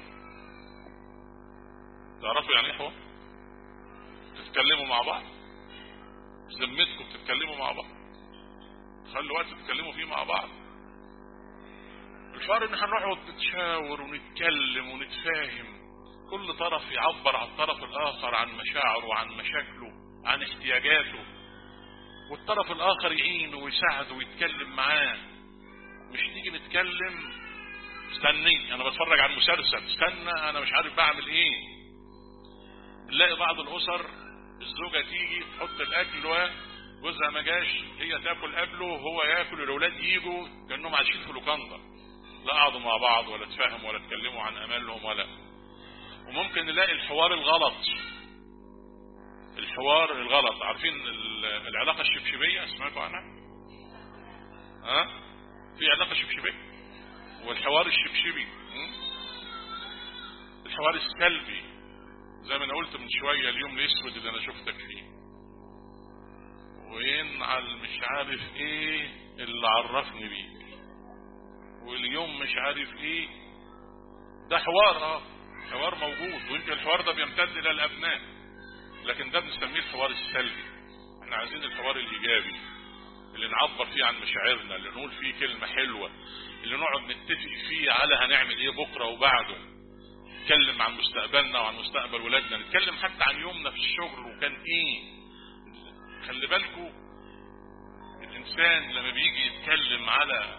تعرفوا يعني ايه حوار؟ تتكلموا مع بعض، ذمتكم بتتكلموا مع بعض، خلوا وقت تتكلموا فيه مع بعض. الحوار ان احنا نقعد نتشاور ونتكلم ونتفاهم، كل طرف يعبر عن الطرف الاخر عن مشاعره وعن مشاكله عن احتياجاته، والطرف الاخر يعينه ويساعده ويتكلم معاه. مش نيجي نتكلم استني انا بتفرج على المسلسل، استنى انا مش عارف بعمل ايه. نلاقي بعض الاسر الزوجة تيجي تحط الاكل وجوزها ما جاش، هي تاكل قبله وهو ياكل والاولاد يجوا كانهم عايشين في لوكاندا، لا قعدوا مع بعض ولا تفاهموا ولا اتكلموا عن امالهم ولا. وممكن نلاقي الحوار الغلط. الحوار الغلط، عارفين العلاقة الشبشبية؟ سمعتوا عنها؟ في علاقة شبشبية والحوار الشبشبي. الحوار السلبي زي ما انا قلت من شوية، اليوم الاسود اللي انا شفتك فيه وينعل مش عارف ايه اللي عرفني بيه واليوم مش عارف ايه. ده حوار حوار موجود، ويمكن الحوار ده بيمتد الى الابناء، لكن ده بنسميه الحوار السلبي. احنا عايزين الحوار الايجابي اللي نعبر فيه عن مشاعرنا، اللي نقول فيه كلمة حلوة، اللي نقعد نتفق فيه على هنعمل ايه بكرة وبعده، نتكلم عن مستقبلنا وعن مستقبل ولادنا، نتكلم حتى عن يومنا في الشغل وكان ايه. خلي بالكم الانسان لما بيجي يتكلم على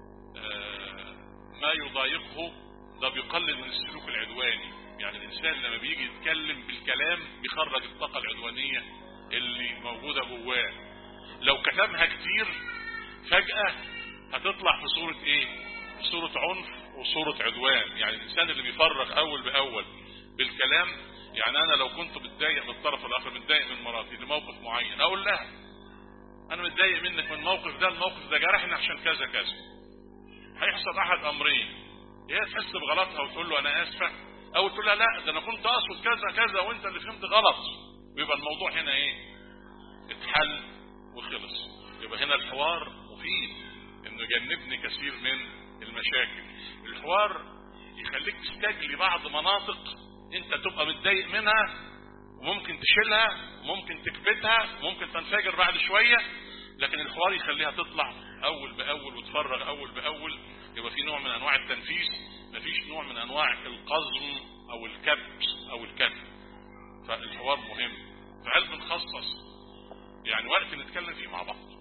ما يضايقه ده بيقلل من السلوك العدواني. يعني الانسان لما بيجي يتكلم بالكلام بيخرج الطاقة العدوانية اللي موجودة جواه. لو كتمها كتير فجأة هتطلع في صورة ايه؟ في صورة عنف وصورة عدوان. يعني الانسان اللي بيفرغ اول باول بالكلام، يعني انا لو كنت متضايق من الطرف الاخر، متضايق من مراتي لموقف معين، اقول لها انا متضايق منك من الموقف ده، الموقف ده جرحني عشان كذا كذا. هيحصل احد امرين، هي تحس بغلطها وتقول له انا اسفة، او تقول لها لا ده انا كنت اقصد كذا كذا وانت اللي فهمت غلط، ويبقى الموضوع هنا ايه؟ اتحل وخلص. يبقى هنا الحوار مفيد انه يجنبني كثير من المشاكل. الحوار يخليك تستجلي بعض مناطق انت تبقى متضايق منها وممكن تشيلها وممكن تكبتها وممكن تنفجر بعد شوية، لكن الحوار يخليها تطلع اول باول وتفرغ اول باول. يبقى في نوع من انواع التنفيس، مفيش نوع من انواع القزم او الكبت او الكتم. فالحوار مهم. فهل بنخصص يعني وقت نتكلم فيه مع بعض؟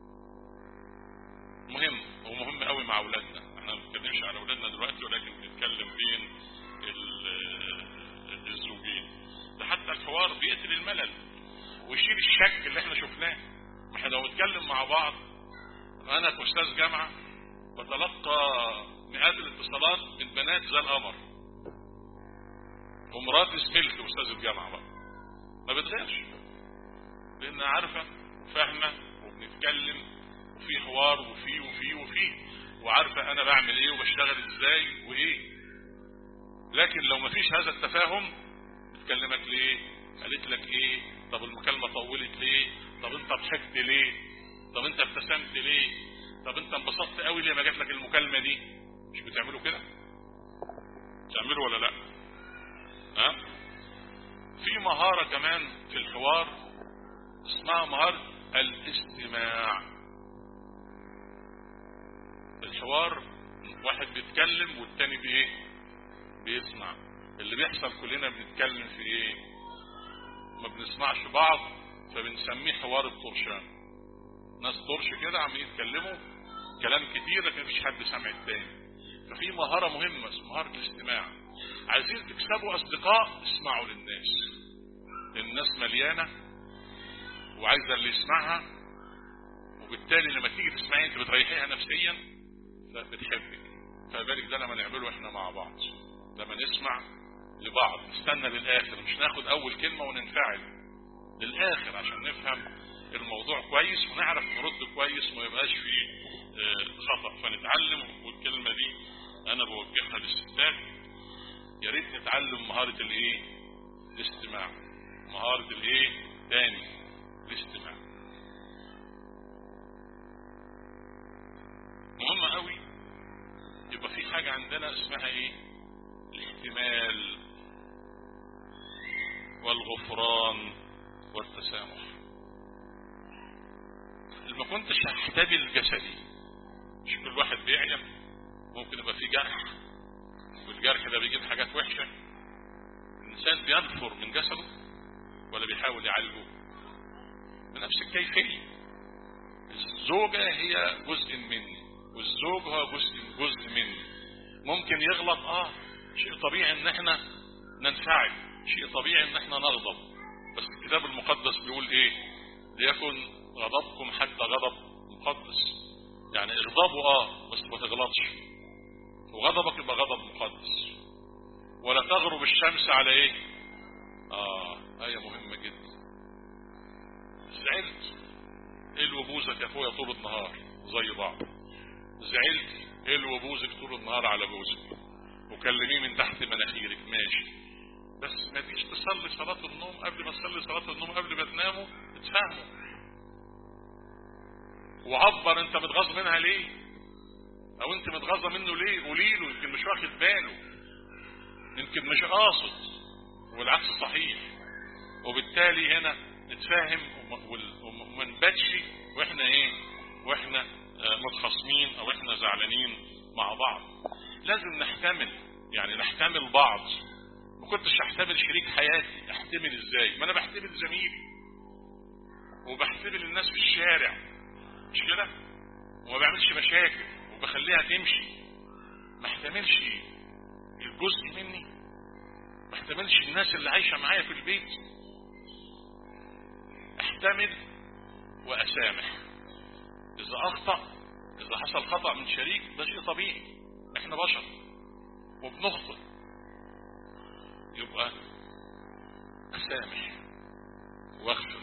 مهم، ومهم قوي مع اولادنا. احنا ما بنتكلمش على اولادنا دلوقتي، ولكن بنتكلم بين الزوجين. ده حتى الحوار بيقتل الملل ويشيل الشك اللي احنا شفناه. ما احنا لو نتكلم مع بعض، انا كأستاذ جامعة بتلقى مئات الاتصالات من بنات زي القمر، ومراتي زميلتي استاذ الجامعة بقى ما بتغيرش، لانها عارفة وفاهمة وبنتكلم وفي حوار وفي وعارفة انا بعمل ايه وبشتغل ازاي وايه. لكن لو ما فيش هذا التفاهم، بتكلمك ليه؟ قالت لك ايه؟ طب المكالمة طولت ليه؟ طب انت ضحكت ليه؟ طب انت ابتسمت ليه؟ طب انت انبسطت قوي ليه ما جات لك المكالمة دي؟ مش بتعملوا كده؟ بتعملوا ولا لا؟ ها؟ في مهارة كمان في الحوار اسمها مهارة الاستماع. الحوار واحد بيتكلم والتاني بايه؟ بيسمع. اللي بيحصل كلنا بنتكلم في ايه؟ ما بنسمعش بعض، فبنسميه حوار الطرشان. ناس طرش كده عم يتكلموا كلام كتير لكن مفيش حد سامع التاني. ففي مهارة مهمة اسمها مهارة الاستماع. عايزين تكسبوا اصدقاء، اسمعوا للناس. الناس مليانة وعايزة اللي يسمعها، وبالتالي لما تيجي تسمعي انت بتريحيها نفسيا فبتحبك. فبالك ده لما نعمله احنا مع بعض، لما نسمع لبعض نستنى للاخر، مش ناخد اول كلمة وننفعل للاخر عشان نفهم الموضوع كويس ونعرف نرد كويس وما يبقاش فيه خطأ. فنتعلم، والكلمة دي انا بوجهها للستات، يا ريت نتعلم مهارة الايه؟ الاستماع. مهارة الايه؟ تاني الاستماع مهمة قوي. يبقى في حاجة عندنا اسمها ايه؟ الاحتمال والغفران والتسامح. اللي ما كنتش هحتمل جسدي، مش كل واحد بيعيا، ممكن يبقى في جرح والجرح ده بيجيب حاجات وحشة. الانسان بينفر من جسده ولا بيحاول يعالجه؟ بنفس الكيفية. الزوجة هي جزء مني والزوج هو جزء مني. ممكن يغلط، شيء طبيعي ان احنا ننفعل، شيء طبيعي ان احنا نغضب. بس الكتاب المقدس بيقول ايه؟ ليكن غضبكم حتى غضب مقدس. يعني اغضبوا بس ما تغلطش، وغضبك يبقى غضب مقدس. ولا تغرب الشمس على ايه؟ آية مهمة جدا. زعلت، ايه وبوزك يا اخويا طول النهار زي بعض. زعلت، ايه وبوزك طول النهار على جوزك وكلميه من تحت مناخيرك، ماشي. بس ما تيجي تصلي صلاة النوم قبل ما تصلي صلاة النوم قبل ما تناموا تتفاهموا. وعبر انت متغاظ منها ليه، او انت متغاظة منه ليه، قولي له. يمكن مش واخد باله، يمكن مش قاصد، والعكس صحيح. وبالتالي هنا نتفاهم وما نباتش واحنا ايه؟ واحنا متخاصمين او احنا زعلانين مع بعض. لازم نحتمل، يعني نحتمل بعض. ما كنتش احتمل شريك حياتي، احتمل ازاي؟ ما انا بحتمل زميلي وبحتمل الناس في الشارع، مش كده؟ وما بعملش مشاكل وبخليها تمشي. ما احتملش الجزء مني، ما احتملش الناس اللي عايشة معايا في البيت. احتمل واسامح. اذا اخطأ، اذا حصل خطأ من شريك، ده شيء طبيعي، احنا بشر وبنخطئ. يبقى اسامح واغفر.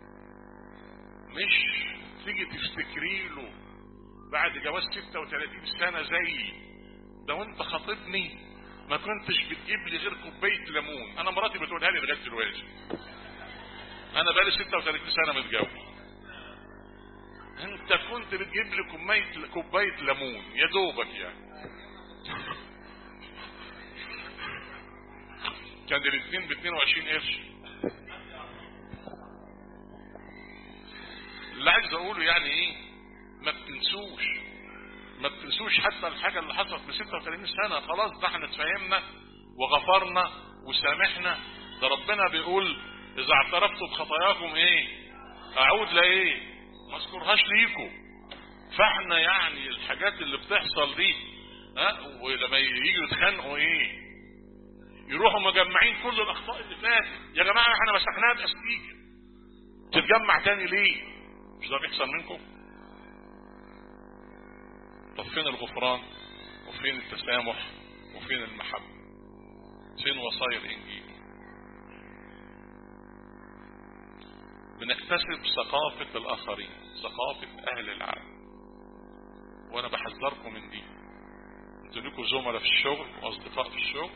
مش تيجي تفتكري له بعد جواز 36 سنة زي ده وانت خاطبني ما كنتش بتجيب لي غير كوباية ليمون. انا مراتي بتقولها لي لغاية دلوقتي. انا بقالي 36 سنة متجوز. انت كنت بتجيب لي كوبايه ليمون يا دوبك يعني. كان الاثنين ب 22 قرش. اللي عايز اقوله يعني ايه، ما بتنسوش حتى الحاجه اللي حصلت من 36 سنه. خلاص ده احنا اتفاهمنا وغفرنا وسامحنا. ده ربنا بيقول اذا اعترفتوا بخطاياكم ايه اعود لايه، ما اذكرهاش ليكم. فاحنا يعني الحاجات اللي بتحصل دي ولما ييجوا يتخانقوا ايه يروحوا مجمعين كل الاخطاء اللي فاتت. يا جماعه احنا مسحناها باستيكه، تتجمع تاني ليه؟ مش ده بيحصل منكم؟ طب فين الغفران وفين التسامح وفين المحبه؟ فين وصايا الانجيل؟ بنكتسب ثقافه الاخرين، ثقافه اهل العالم. وانا بحذركم من دي. انتوا لكم زملاء في الشغل واصدقاء في الشغل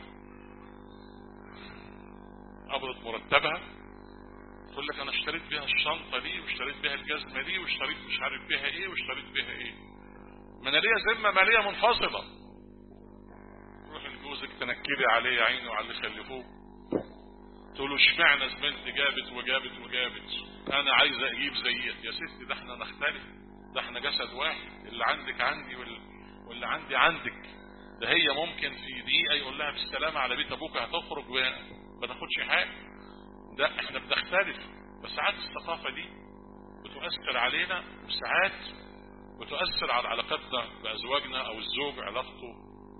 قبضت مرتبها تقول لك انا اشتريت بيها الشنطه دي واشتريت بيها الجزمه دي واشتريت مش عارف بيها ايه واشتريت بيها ايه. ما انا ليا ذمه ماليه منفصله. روح لجوزك تنكدي عليه يا عيني وعلى اللي خلفوه، تقول له اشمعنى زميلتي جابت وجابت وجابت انا عايزه اجيب زيك. يا ستي ده احنا نختلف، ده احنا جسد واحد، اللي عندك عندي واللي عندي عندك. ده هي ممكن في دقيقه يقول لها بالسلامه على بيت ابوك هتخرج ما تاخدش حاجه. ده احنا بنختلف، بس ساعات الثقافه دي بتؤثر علينا وساعات بتؤثر على علاقتنا بازواجنا او الزوج علاقته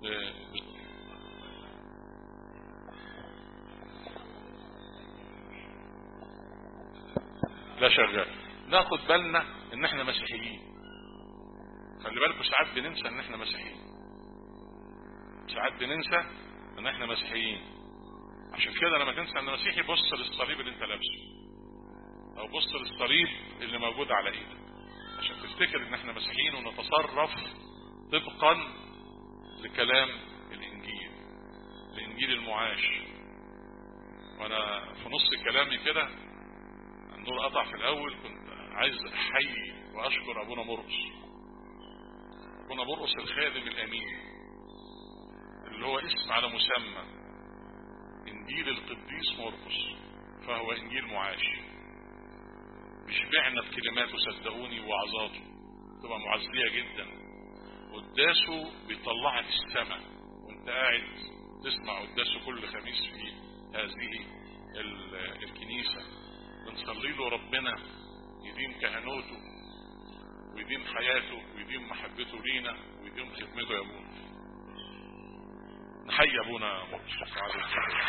لا شغال. ناخد بالنا ان احنا مسيحيين. خلي بالكم ساعات بننسى ان احنا مسيحيين، ساعات بننسى ان احنا مسيحيين. عشان كده لما تنسى ان مسيحي بص للصليب اللي انت لابسه او بص للصليب اللي موجود على ايدك عشان تفتكر ان احنا مسيحيين ونتصرف طبقا لكلام الانجيل المعاش. وانا في نص كلامي كده النور قطع في الاول، كنت عايز احيي واشكر ابونا مرقس الخادم الامين اللي هو اسم على مسمى انجيل القديس مرقس، فهو انجيل معاش بيشبعنا بكلماته صدقوني وعظاته تبقى معزية جدا. قداسه بيطلعك السماء وانت قاعد تسمع قداسه كل خميس في هذه الكنيسة. بنصلي له ربنا يديم كهنوته ويديم حياته ويديم محبته لينا ويديم خدمته يا ابونا. نحيي ابونا مرقس على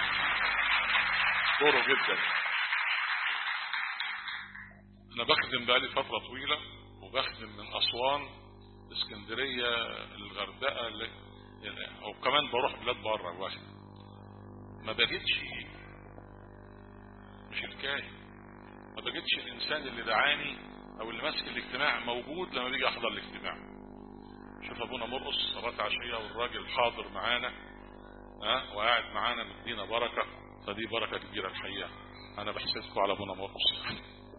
دوره جدا. انا بخدم بقالي فترة طويلة وبخدم من اسوان اسكندرية الغردقة او كمان بروح بلاد بره واحد. ما بجدش مش الكاهن، ما بجدش الانسان اللي دعاني او اللي ماسك الاجتماع موجود لما بيجي احضر الاجتماع. شوف ابونا مرقس صلاة عشية والراجل حاضر معانا وقاعد معانا مدينا بركة، فدي بركة كبيرة الحقيقة. انا بحسدكم على ابونا مرقس.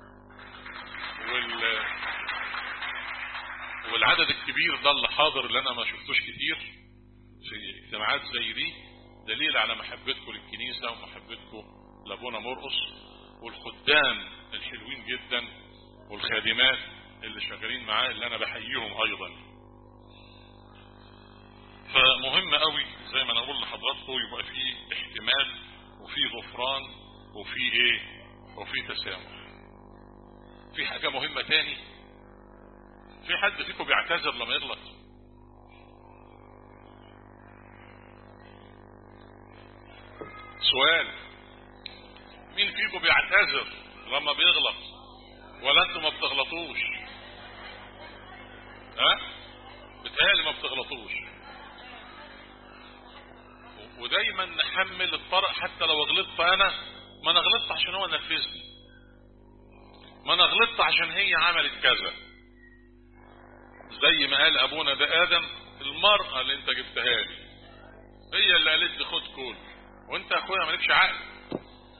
والعدد الكبير ده اللي حاضر اللي انا ما شفتوش كتير في اجتماعات زي دي دليل على محبتكم للكنيسة ومحبتكم لابونا مرقس والخدام الحلوين جدا والخادمات اللي شغالين معاه اللي انا بحييهم ايضا. فمهم قوي زي ما انا اقول لحضراتكم يبقى في احتمال وفي غفران وفي تسامح. في حاجة مهمة تاني، في حد فيكم بيعتذر لما يغلط؟ سؤال، مين فيكم بيعتذر لما بيغلط ولا انتم ما بتغلطوش؟ بتهيألي ما بتغلطوش. ودايما نحمل الطرق حتى لو غلطت انا، ما انا غلطت عشان هو نرفزني، ما انا غلطت عشان هي عملت كذا. زي ما قال ابونا ده ادم، المرأة اللي انت جبتها لي هي اللي قالت لي خد كل، وانت يا اخويا مالكش عقل.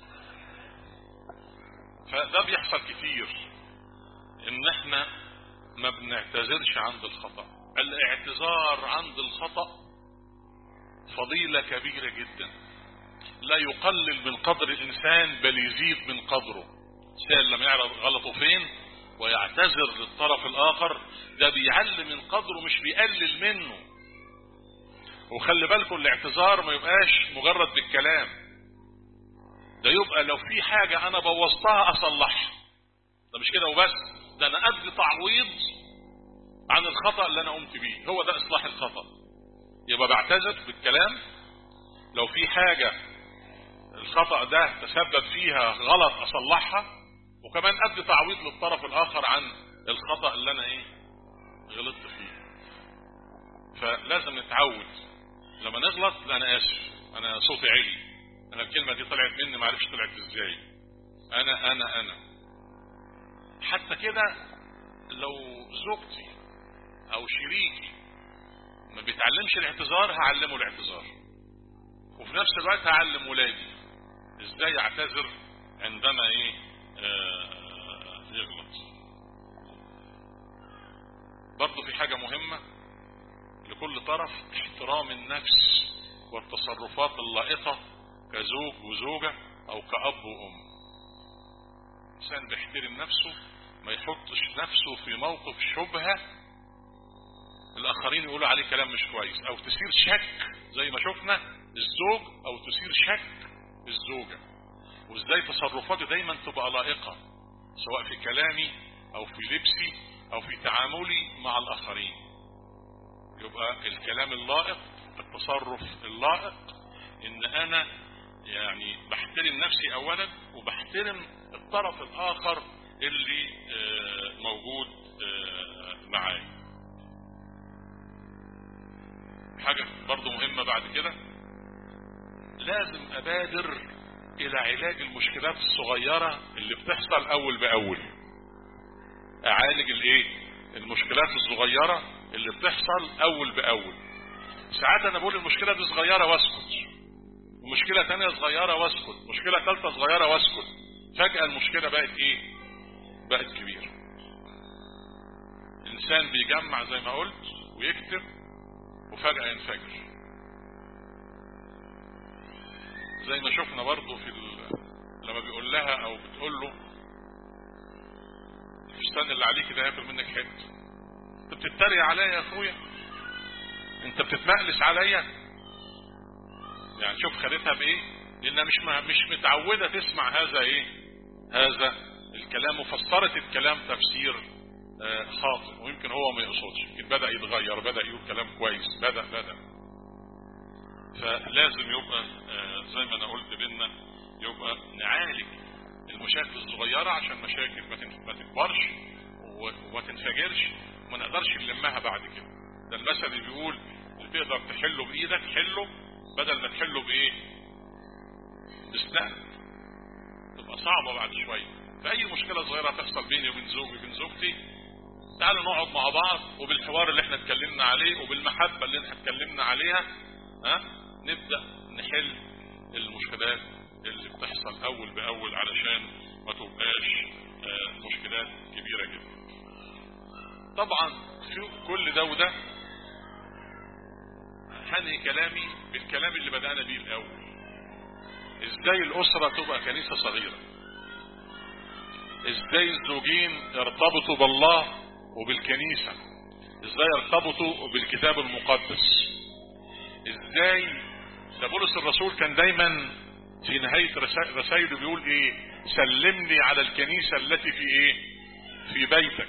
فده بيحصل كتير ان احنا ما بنعتذرش عند الخطأ. الاعتذار عند الخطأ فضيلة كبيرة جدا، لا يقلل من قدر الإنسان بل يزيد من قدره. الإنسان لما يعرف غلطه فين ويعتذر للطرف الآخر ده بيعلي من قدره مش بيقلل منه. وخلي بالكم الاعتذار ما يبقاش مجرد بالكلام، ده يبقى لو في حاجة أنا بوظتها أصلحها، ده مش كده وبس، ده أنا أدي تعويض عن الخطأ اللي أنا قمت بيه، هو ده إصلاح الخطأ. يبقى بعتذر بالكلام لو في حاجة الخطأ ده تسبب فيها غلط أصلحها، وكمان أدي تعويض للطرف الآخر عن الخطأ اللي أنا غلطت فيه. فلازم نتعود لما نغلط، لا أنا آسف، أنا صوتي عالي، أنا الكلمة دي طلعت مني معرفش طلعت إزاي، أنا حتى كده لو زوجتي أو شريكي ما بيتعلمش الاعتذار هعلمه الاعتذار، وفي نفس الوقت هعلم ولادي ازاي يعتذر عندما يغلط. برضه في حاجة مهمة لكل طرف، احترام النفس والتصرفات اللائقة كزوج وزوجة او كأب وأم. الإنسان بيحترم نفسه، ما يحطش نفسه في موقف شبهة الآخرين يقولوا عليه كلام مش كويس، أو تثير شك زي ما شفنا الزوج، أو تثير شك الزوجة. وإزاي تصرفاتي دايما تبقى لائقة سواء في كلامي أو في لبسي أو في تعاملي مع الآخرين. يبقى الكلام اللائق، التصرف اللائق، إن أنا يعني بحترم نفسي أولا وبحترم الطرف الآخر اللي موجود معايا. حاجة برضو مهمة بعد كده، لازم أبادر إلى علاج المشكلات الصغيرة اللي بتحصل أول بأول. أعالج المشكلات الصغيرة اللي بتحصل أول بأول. ساعات أنا بقول المشكلة دي صغيرة واسكت، ومشكلة تانية صغيرة واسكت، مشكلة ثالثة صغيرة واسكت، فجأة المشكلة بقت بقت كبيرة. الإنسان بيجمع زي ما قلت ويكتب وفجأة ينفجر، زي ما شفنا برضو لما بيقول لها او بتقول له الفستان اللي عليك ده هياكل منك حته، انت بتتريق عليا يا اخويا، انت بتتمقلس عليا. يعني شوف خدتها بايه، لانها مش متعوده تسمع هذا الكلام، وفسرت الكلام تفسير خاطئ، ويمكن هو ما يقصدش، يمكن بدأ يتغير، بدأ يقول كلام كويس، بدأ فلازم يبقى زي ما انا قلت بينا يبقى نعالج المشاكل الصغيرة عشان مشاكل ما تكبرش وما تنفجرش وما نقدرش نلمها بعد كده. ده المثل اللي بيقول اللي تقدر تحله بايدك حله بدل ما تحله بسنانك، تبقى صعبة بعد شوية. فأي مشكلة صغيرة تحصل بيني وبين زوجي وبين زوجتي، تعالوا نقعد مع بعض وبالحوار اللي احنا اتكلمنا عليه وبالمحبة اللي احنا اتكلمنا عليها نبدأ نحل المشكلات اللي بتحصل أول بأول علشان ما تبقاش مشكلات كبيرة جدا. طبعا في كل ده وده هنهي كلامي بالكلام اللي بدأنا بيه الأول. ازاي الأسرة تبقى كنيسة صغيرة، ازاي الزوجين يرتبطوا بالله وبالكنيسة، ازاي يرتبطوا بالكتاب المقدس، ازاي ده بولس الرسول كان دايما في نهاية رسائله بيقول سلمني على الكنيسة التي في بيتك،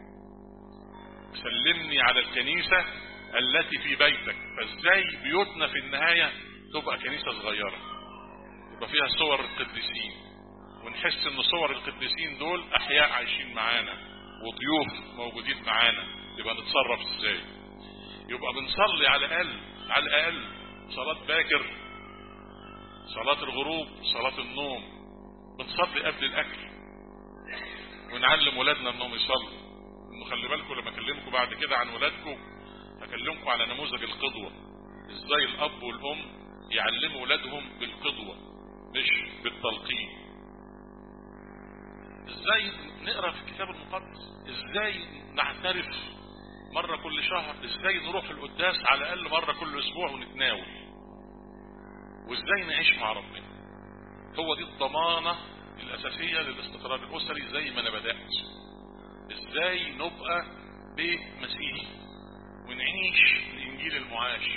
سلمني على الكنيسة التي في بيتك. فازاي بيوتنا في النهاية تبقى كنيسة صغيرة يبقى فيها صور القديسين، ونحس ان صور القديسين دول احياء عايشين معانا وضيوف موجودين معانا. يبقى نتصرف ازاي؟ يبقى بنصلي على الاقل صلاة باكر، صلاة الغروب، صلاة النوم، بنصلي قبل الاكل، ونعلم ولادنا انهم يصلوا. انه خلي بالكم لما اكلمكم بعد كده عن ولادكم هكلمكم على نموذج القدوة، ازاي الاب والام يعلموا ولادهم بالقدوة مش بالتلقين. ازاي نقرأ في الكتاب المقدس، ازاي نعترف مرة كل شهر، ازاي نروح القداس على الأقل مرة كل أسبوع ونتناول، وازاي نعيش مع ربنا. هو دي الضمانة الأساسية للاستقرار الأسري. زي ما أنا بدأت، ازاي نبقى بيت مسيحي ونعيش الإنجيل المعاش.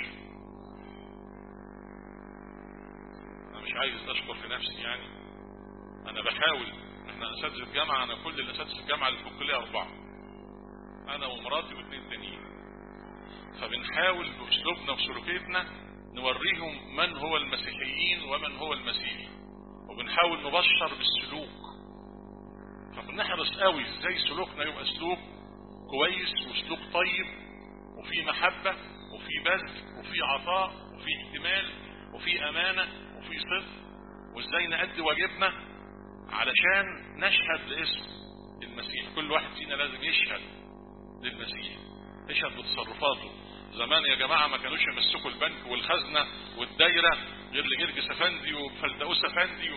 أنا مش عايز أشكر في نفسي، يعني أنا بحاول. احنا أساتذة الجامعة، أنا كل الأساتذة الجامعة اللي في الكلية 4، أنا ومراتي و2 تانيين، فبنحاول بأسلوبنا وسلوكيتنا نوريهم من هو المسيحيين ومن هو المسيحي، وبنحاول نبشر بالسلوك. فبنحرص قوي ازاي سلوكنا يبقى سلوك كويس وسلوك طيب وفي محبة وفي بذل وفي عطاء وفي احتمال وفي أمانة وفي صدق، وازاي نأدي واجبنا علشان نشهد لاسم المسيح. كل واحد فينا لازم يشهد للمسيح، يشهد بتصرفاته. زمان يا جماعة ما كانوش يمسكوا البنك والخزنة والدايرة غير لجرجس افندي وفلدقوس افندي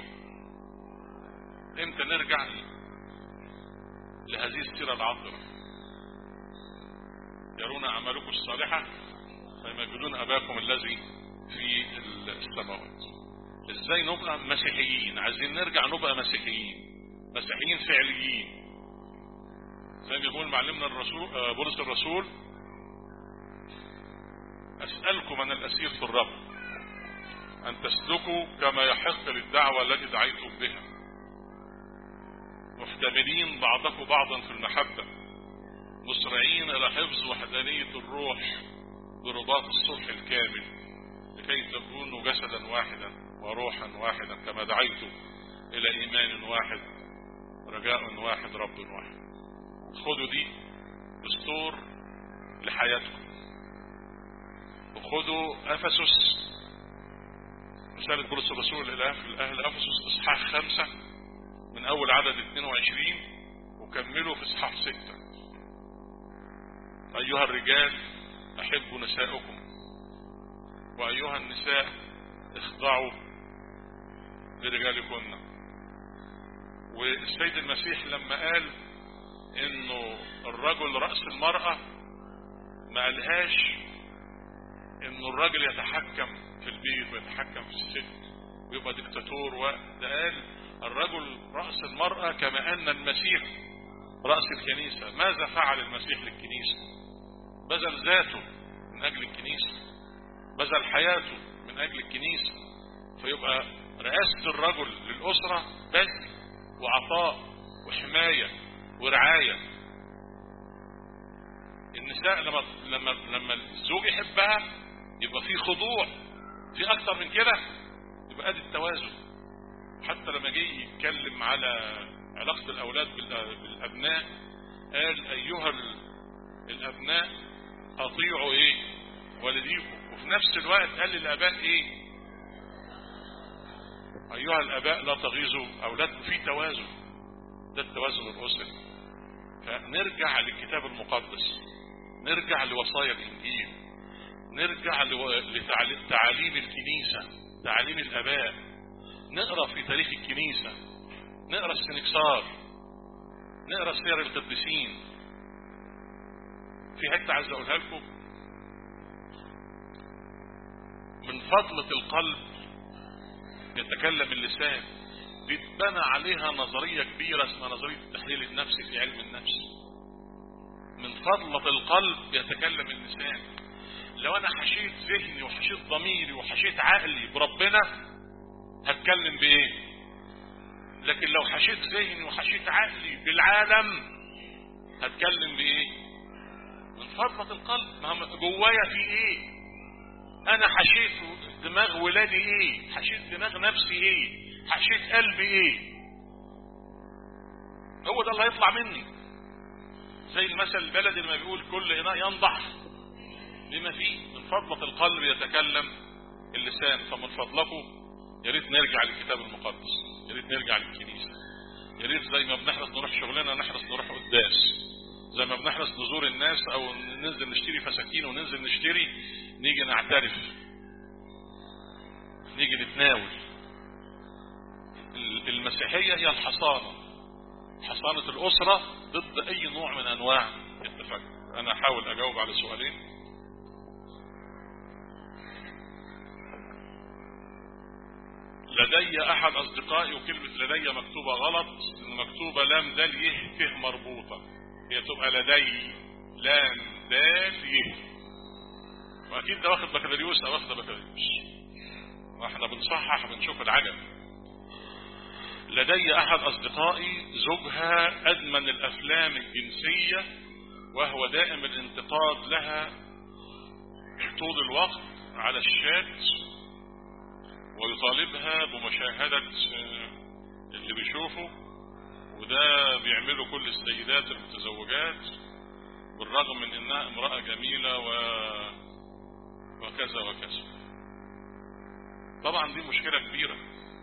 امتى نرجع لهذه السيرة العطرة؟ يرون أعمالكم الصالحة فيمجدون أباكم الذي في السماوات. ازاي نبقى مسيحيين؟ عايزين نرجع نبقى مسيحيين، مسيحيين فعليين. زي ما يقول معلمنا الرسول بولس الرسول: أسألكم أنا الأسير في الرب أن تسلكوا كما يحق للدعوة التي دعيتم بها، محتملين بعضكم بعضا في المحبة، مسرعين إلى حفظ وحدانية الروح برباط الصلح الكامل، لكي تكونوا جسدا واحدا وروحا واحدا، كما دعيتم إلى إيمان واحد رجاء واحد رب واحد. خدوا دي دستور لحياتكم. وخدوا أفسس، رسالة بولس الرسول إلى أهل أفسس إصحاح 5 من أول عدد 22 وكملوا في إصحاح 6. أيها الرجال أحبوا نساءكم، وأيها النساء اخضعوا لرجالكن. والسيد المسيح لما قال إنه الرجل رأس المرأة ما قالهاش إنه الرجل يتحكم في البيت ويتحكم في الست ويبقى دكتاتور، وده قال الرجل رأس المرأة كما أن المسيح رأس الكنيسة. ماذا فعل المسيح للكنيسة؟ بذل ذاته من أجل الكنيسة، بذل حياته من أجل الكنيسة. فيبقى رئاسة الرجل للأسرة بذل وعطاء وحماية ورعاية. النساء لما الزوج يحبها يبقى في خضوع، في أكتر من كده يبقى ادي التوازن. حتى لما جه يتكلم على علاقة الأولاد بالأبناء قال أيها الأبناء أطيعوا إيه؟ والديكم. وفي نفس الوقت قال للآباء إيه؟ أيها الآباء لا تغيظوا أولادكم. في توازن، ده التوازن الأسري. فنرجع للكتاب المقدس، نرجع لوصايا الإنجيل، نرجع لتعاليم الكنيسة، تعاليم الآباء، نقرأ في تاريخ الكنيسة، نقرأ السنكسار، نقرأ سير القديسين. في حتة عايز أقولها لكم: من فضلة القلب يتكلم اللسان. بيتبنى عليها نظرية كبيرة اسمها نظرية التحليل النفسي في علم النفس. من فضلة القلب يتكلم اللسان. لو أنا حشيت ذهني وحشيت ضميري وحشيت عقلي بربنا هتكلم بإيه؟ لكن لو حشيت ذهني وحشيت عقلي بالعالم هتكلم بإيه؟ من فضلة القلب. ما جوايا في إيه؟ أنا حشيت دماغ ولادي إيه؟ حشيت دماغ نفسي إيه؟ حشيت قلبي إيه؟ هو ده اللي هيطلع مني. زي المثل البلدي لما بيقول كل إناء ينضح بما فيه. من فضلة القلب يتكلم اللسان. فمن فضلكم يا ريت نرجع للكتاب المقدس، يا ريت نرجع للكنيسة، يا ريت زي ما بنحرص نروح شغلنا نحرص نروح قداس، زي ما بنحرص نزور الناس او ننزل نشتري فساتين وننزل نشتري، نيجي نعترف، نيجي نتناول. المسيحية هي الحصانة. حصانة الأسرة ضد أي نوع من أنواع التفكك. أنا أحاول أجاوب على سؤالين. لدي أحد أصدقائي، وكلمة لدي مكتوبة غلط، إن مكتوبة لام دال يه ته مربوطة، هي تبقى لدي لام دال يه. وأكيد ده واخد بكالوريوس أو واخد بكالوريوس، وإحنا بنصحح بنشوف العجب. لدي أحد أصدقائي زوجها أدمن الأفلام الجنسية، وهو دائم الانتقاد لها طول الوقت على الشات، ويطالبها بمشاهدة اللي بيشوفه، وده بيعمله كل السيدات المتزوجات بالرغم من انها امرأة جميلة وكذا وكذا. طبعا دي مشكلة كبيرة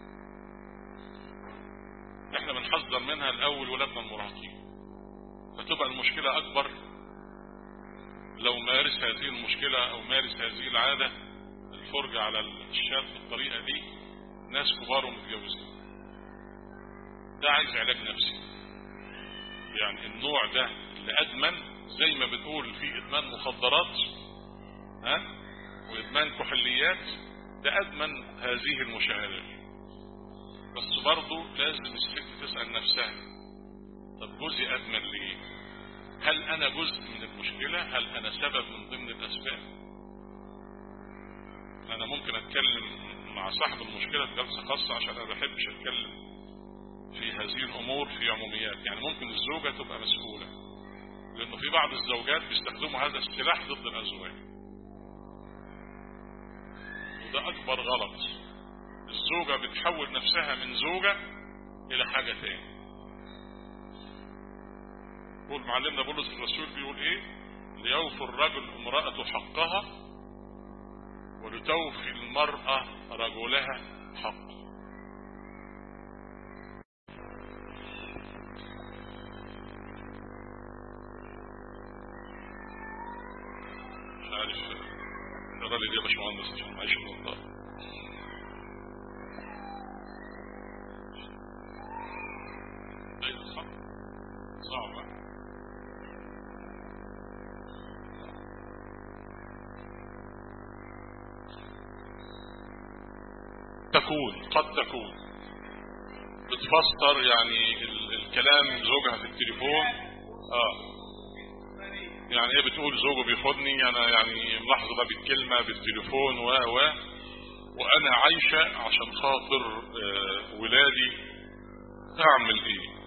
احنا بنحذر منها الاول ولادنا المراهقين، فتبقى المشكلة اكبر لو مارس هذه المشكلة او مارس هذه العادة، الفرجة على الشات بالطريقة دي، ناس كبار ومتجوزين. ده عايز علاج نفسي. يعني النوع ده اللي ادمن، زي ما بتقول في ادمان مخدرات وادمان كحوليات، ده ادمن هذه المشاهدات. بس برضه لازم الست تسأل نفسها، طب جوزي ادمن ليه؟ هل انا جزء من المشكلة؟ هل انا سبب من ضمن الاسباب؟ انا ممكن اتكلم مع صاحب المشكلة في جلسة خاصة، عشان انا ما بحبش اتكلم في هذه الامور في عموميات. يعني ممكن الزوجة تبقى مسؤولة، لانه في بعض الزوجات بيستخدموا هذا السلاح ضد الازواج، وده اكبر غلط. الزوجة بتحول نفسها من زوجة الى حاجة تاني. يقول معلمنا بولس الرسول بيقول ايه؟ ليوفي الرجل امرأة حقها، ولتوفي المرأة رجلها حقه. مش عارف الراجل دي يا باشمهندس عشان معيش النظارة. صعب. قد تكون بتفسر يعني الكلام زوجها في التليفون. يعني ايه بتقول زوجه بيخدني، انا يعني ملاحظه ده بالكلمه بالتليفون وانا عايشه عشان خاطر ولادي، اعمل ايه؟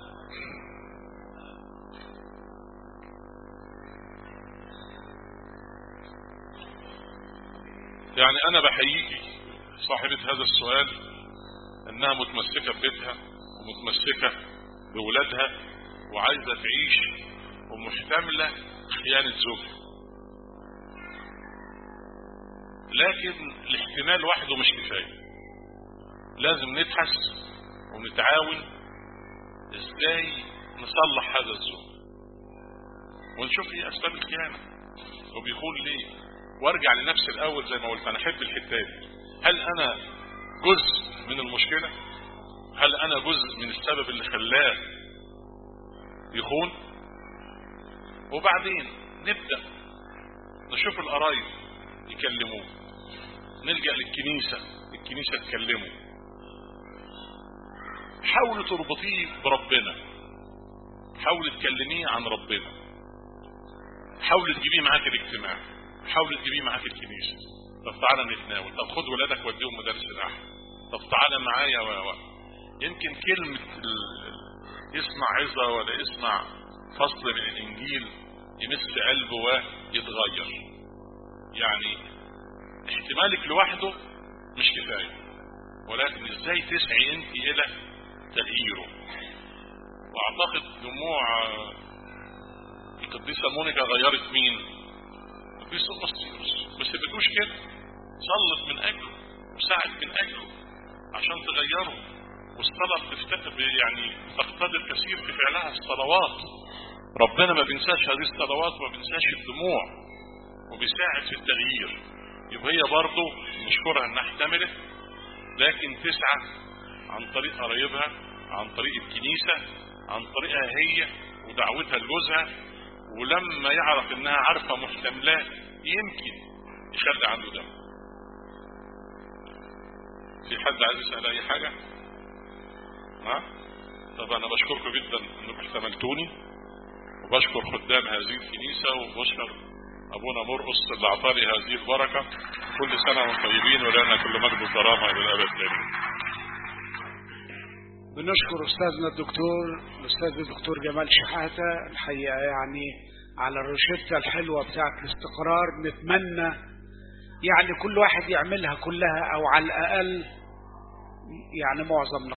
يعني انا بحييكي صاحبة هذا السؤال انها متمسكة ببيتها ومتمسكة بولادها وعايزة تعيش ومحتملة خيانة زوجها، لكن الاحتمال وحده مش كفاية. لازم نبحث ونتعاون ازاي نصلح هذا الزوج، ونشوف ايه اسباب الخيانة وبيخون ليه، وارجع لنفسي الاول زي ما قلت. انا احب الحتة دي، هل انا جزء من المشكلة؟ هل انا جزء من السبب اللي خلاه يخون؟ وبعدين نبدأ نشوف القرايب يكلموه، نلجأ الكنيسة تكلمه. حاولوا تربطيه بربنا، حاولوا تكلميه عن ربنا، حاولوا تجيبيه معاك الاجتماع، حاولوا تجيبيه معاك الكنيسة. طب تعالى نتناول، طب خد ولادك وديهم مدارس الأحد، طب تعالى معايا يمكن كلمة يسمع عظة ولا يسمع فصل من الإنجيل يمس قلبه ويتغير. يعني احتمالك لوحده مش كفاية، ولكن ازاي تسعي انت الى تغييره. واعتقد دموع القديسة مونيكا غيرت مين؟ القديس أغسطينوس. بس بدوش كده، صلت من اجله وسعت من اجله عشان تغيره. والصلاة يعني تقتضي الكثير في فعلها الصلوات. ربنا ما بينساش هذه الصلوات وما بينساش الدموع وبيساعد في التغيير. يبقى هي برضه نشكرها انها احتملت، لكن تسعى عن طريق قرايبها، عن طريق الكنيسة، عن طريقها هي ودعوتها لجوزها، ولما يعرف انها عارفة محتملات يمكن يخلي عنده دم. في حد عايز يسأل اي حاجة؟ ها؟ طب انا بشكركم جدا انكم احتملتوني، وبشكر خدام هذه الكنيسة، وبشكر ابونا مرقص اللي اعطاني هذه البركة. كل سنة وانتم طيبين، ولنا كل مجد وكرامة الى الابد. امين. بنشكر أستاذنا الأستاذ الدكتور جمال شحاتة الحقيقة يعني على الروشتة الحلوة بتاعت الاستقرار. نتمنى يعني كل واحد يعملها كلها، أو على الأقل يعني معظم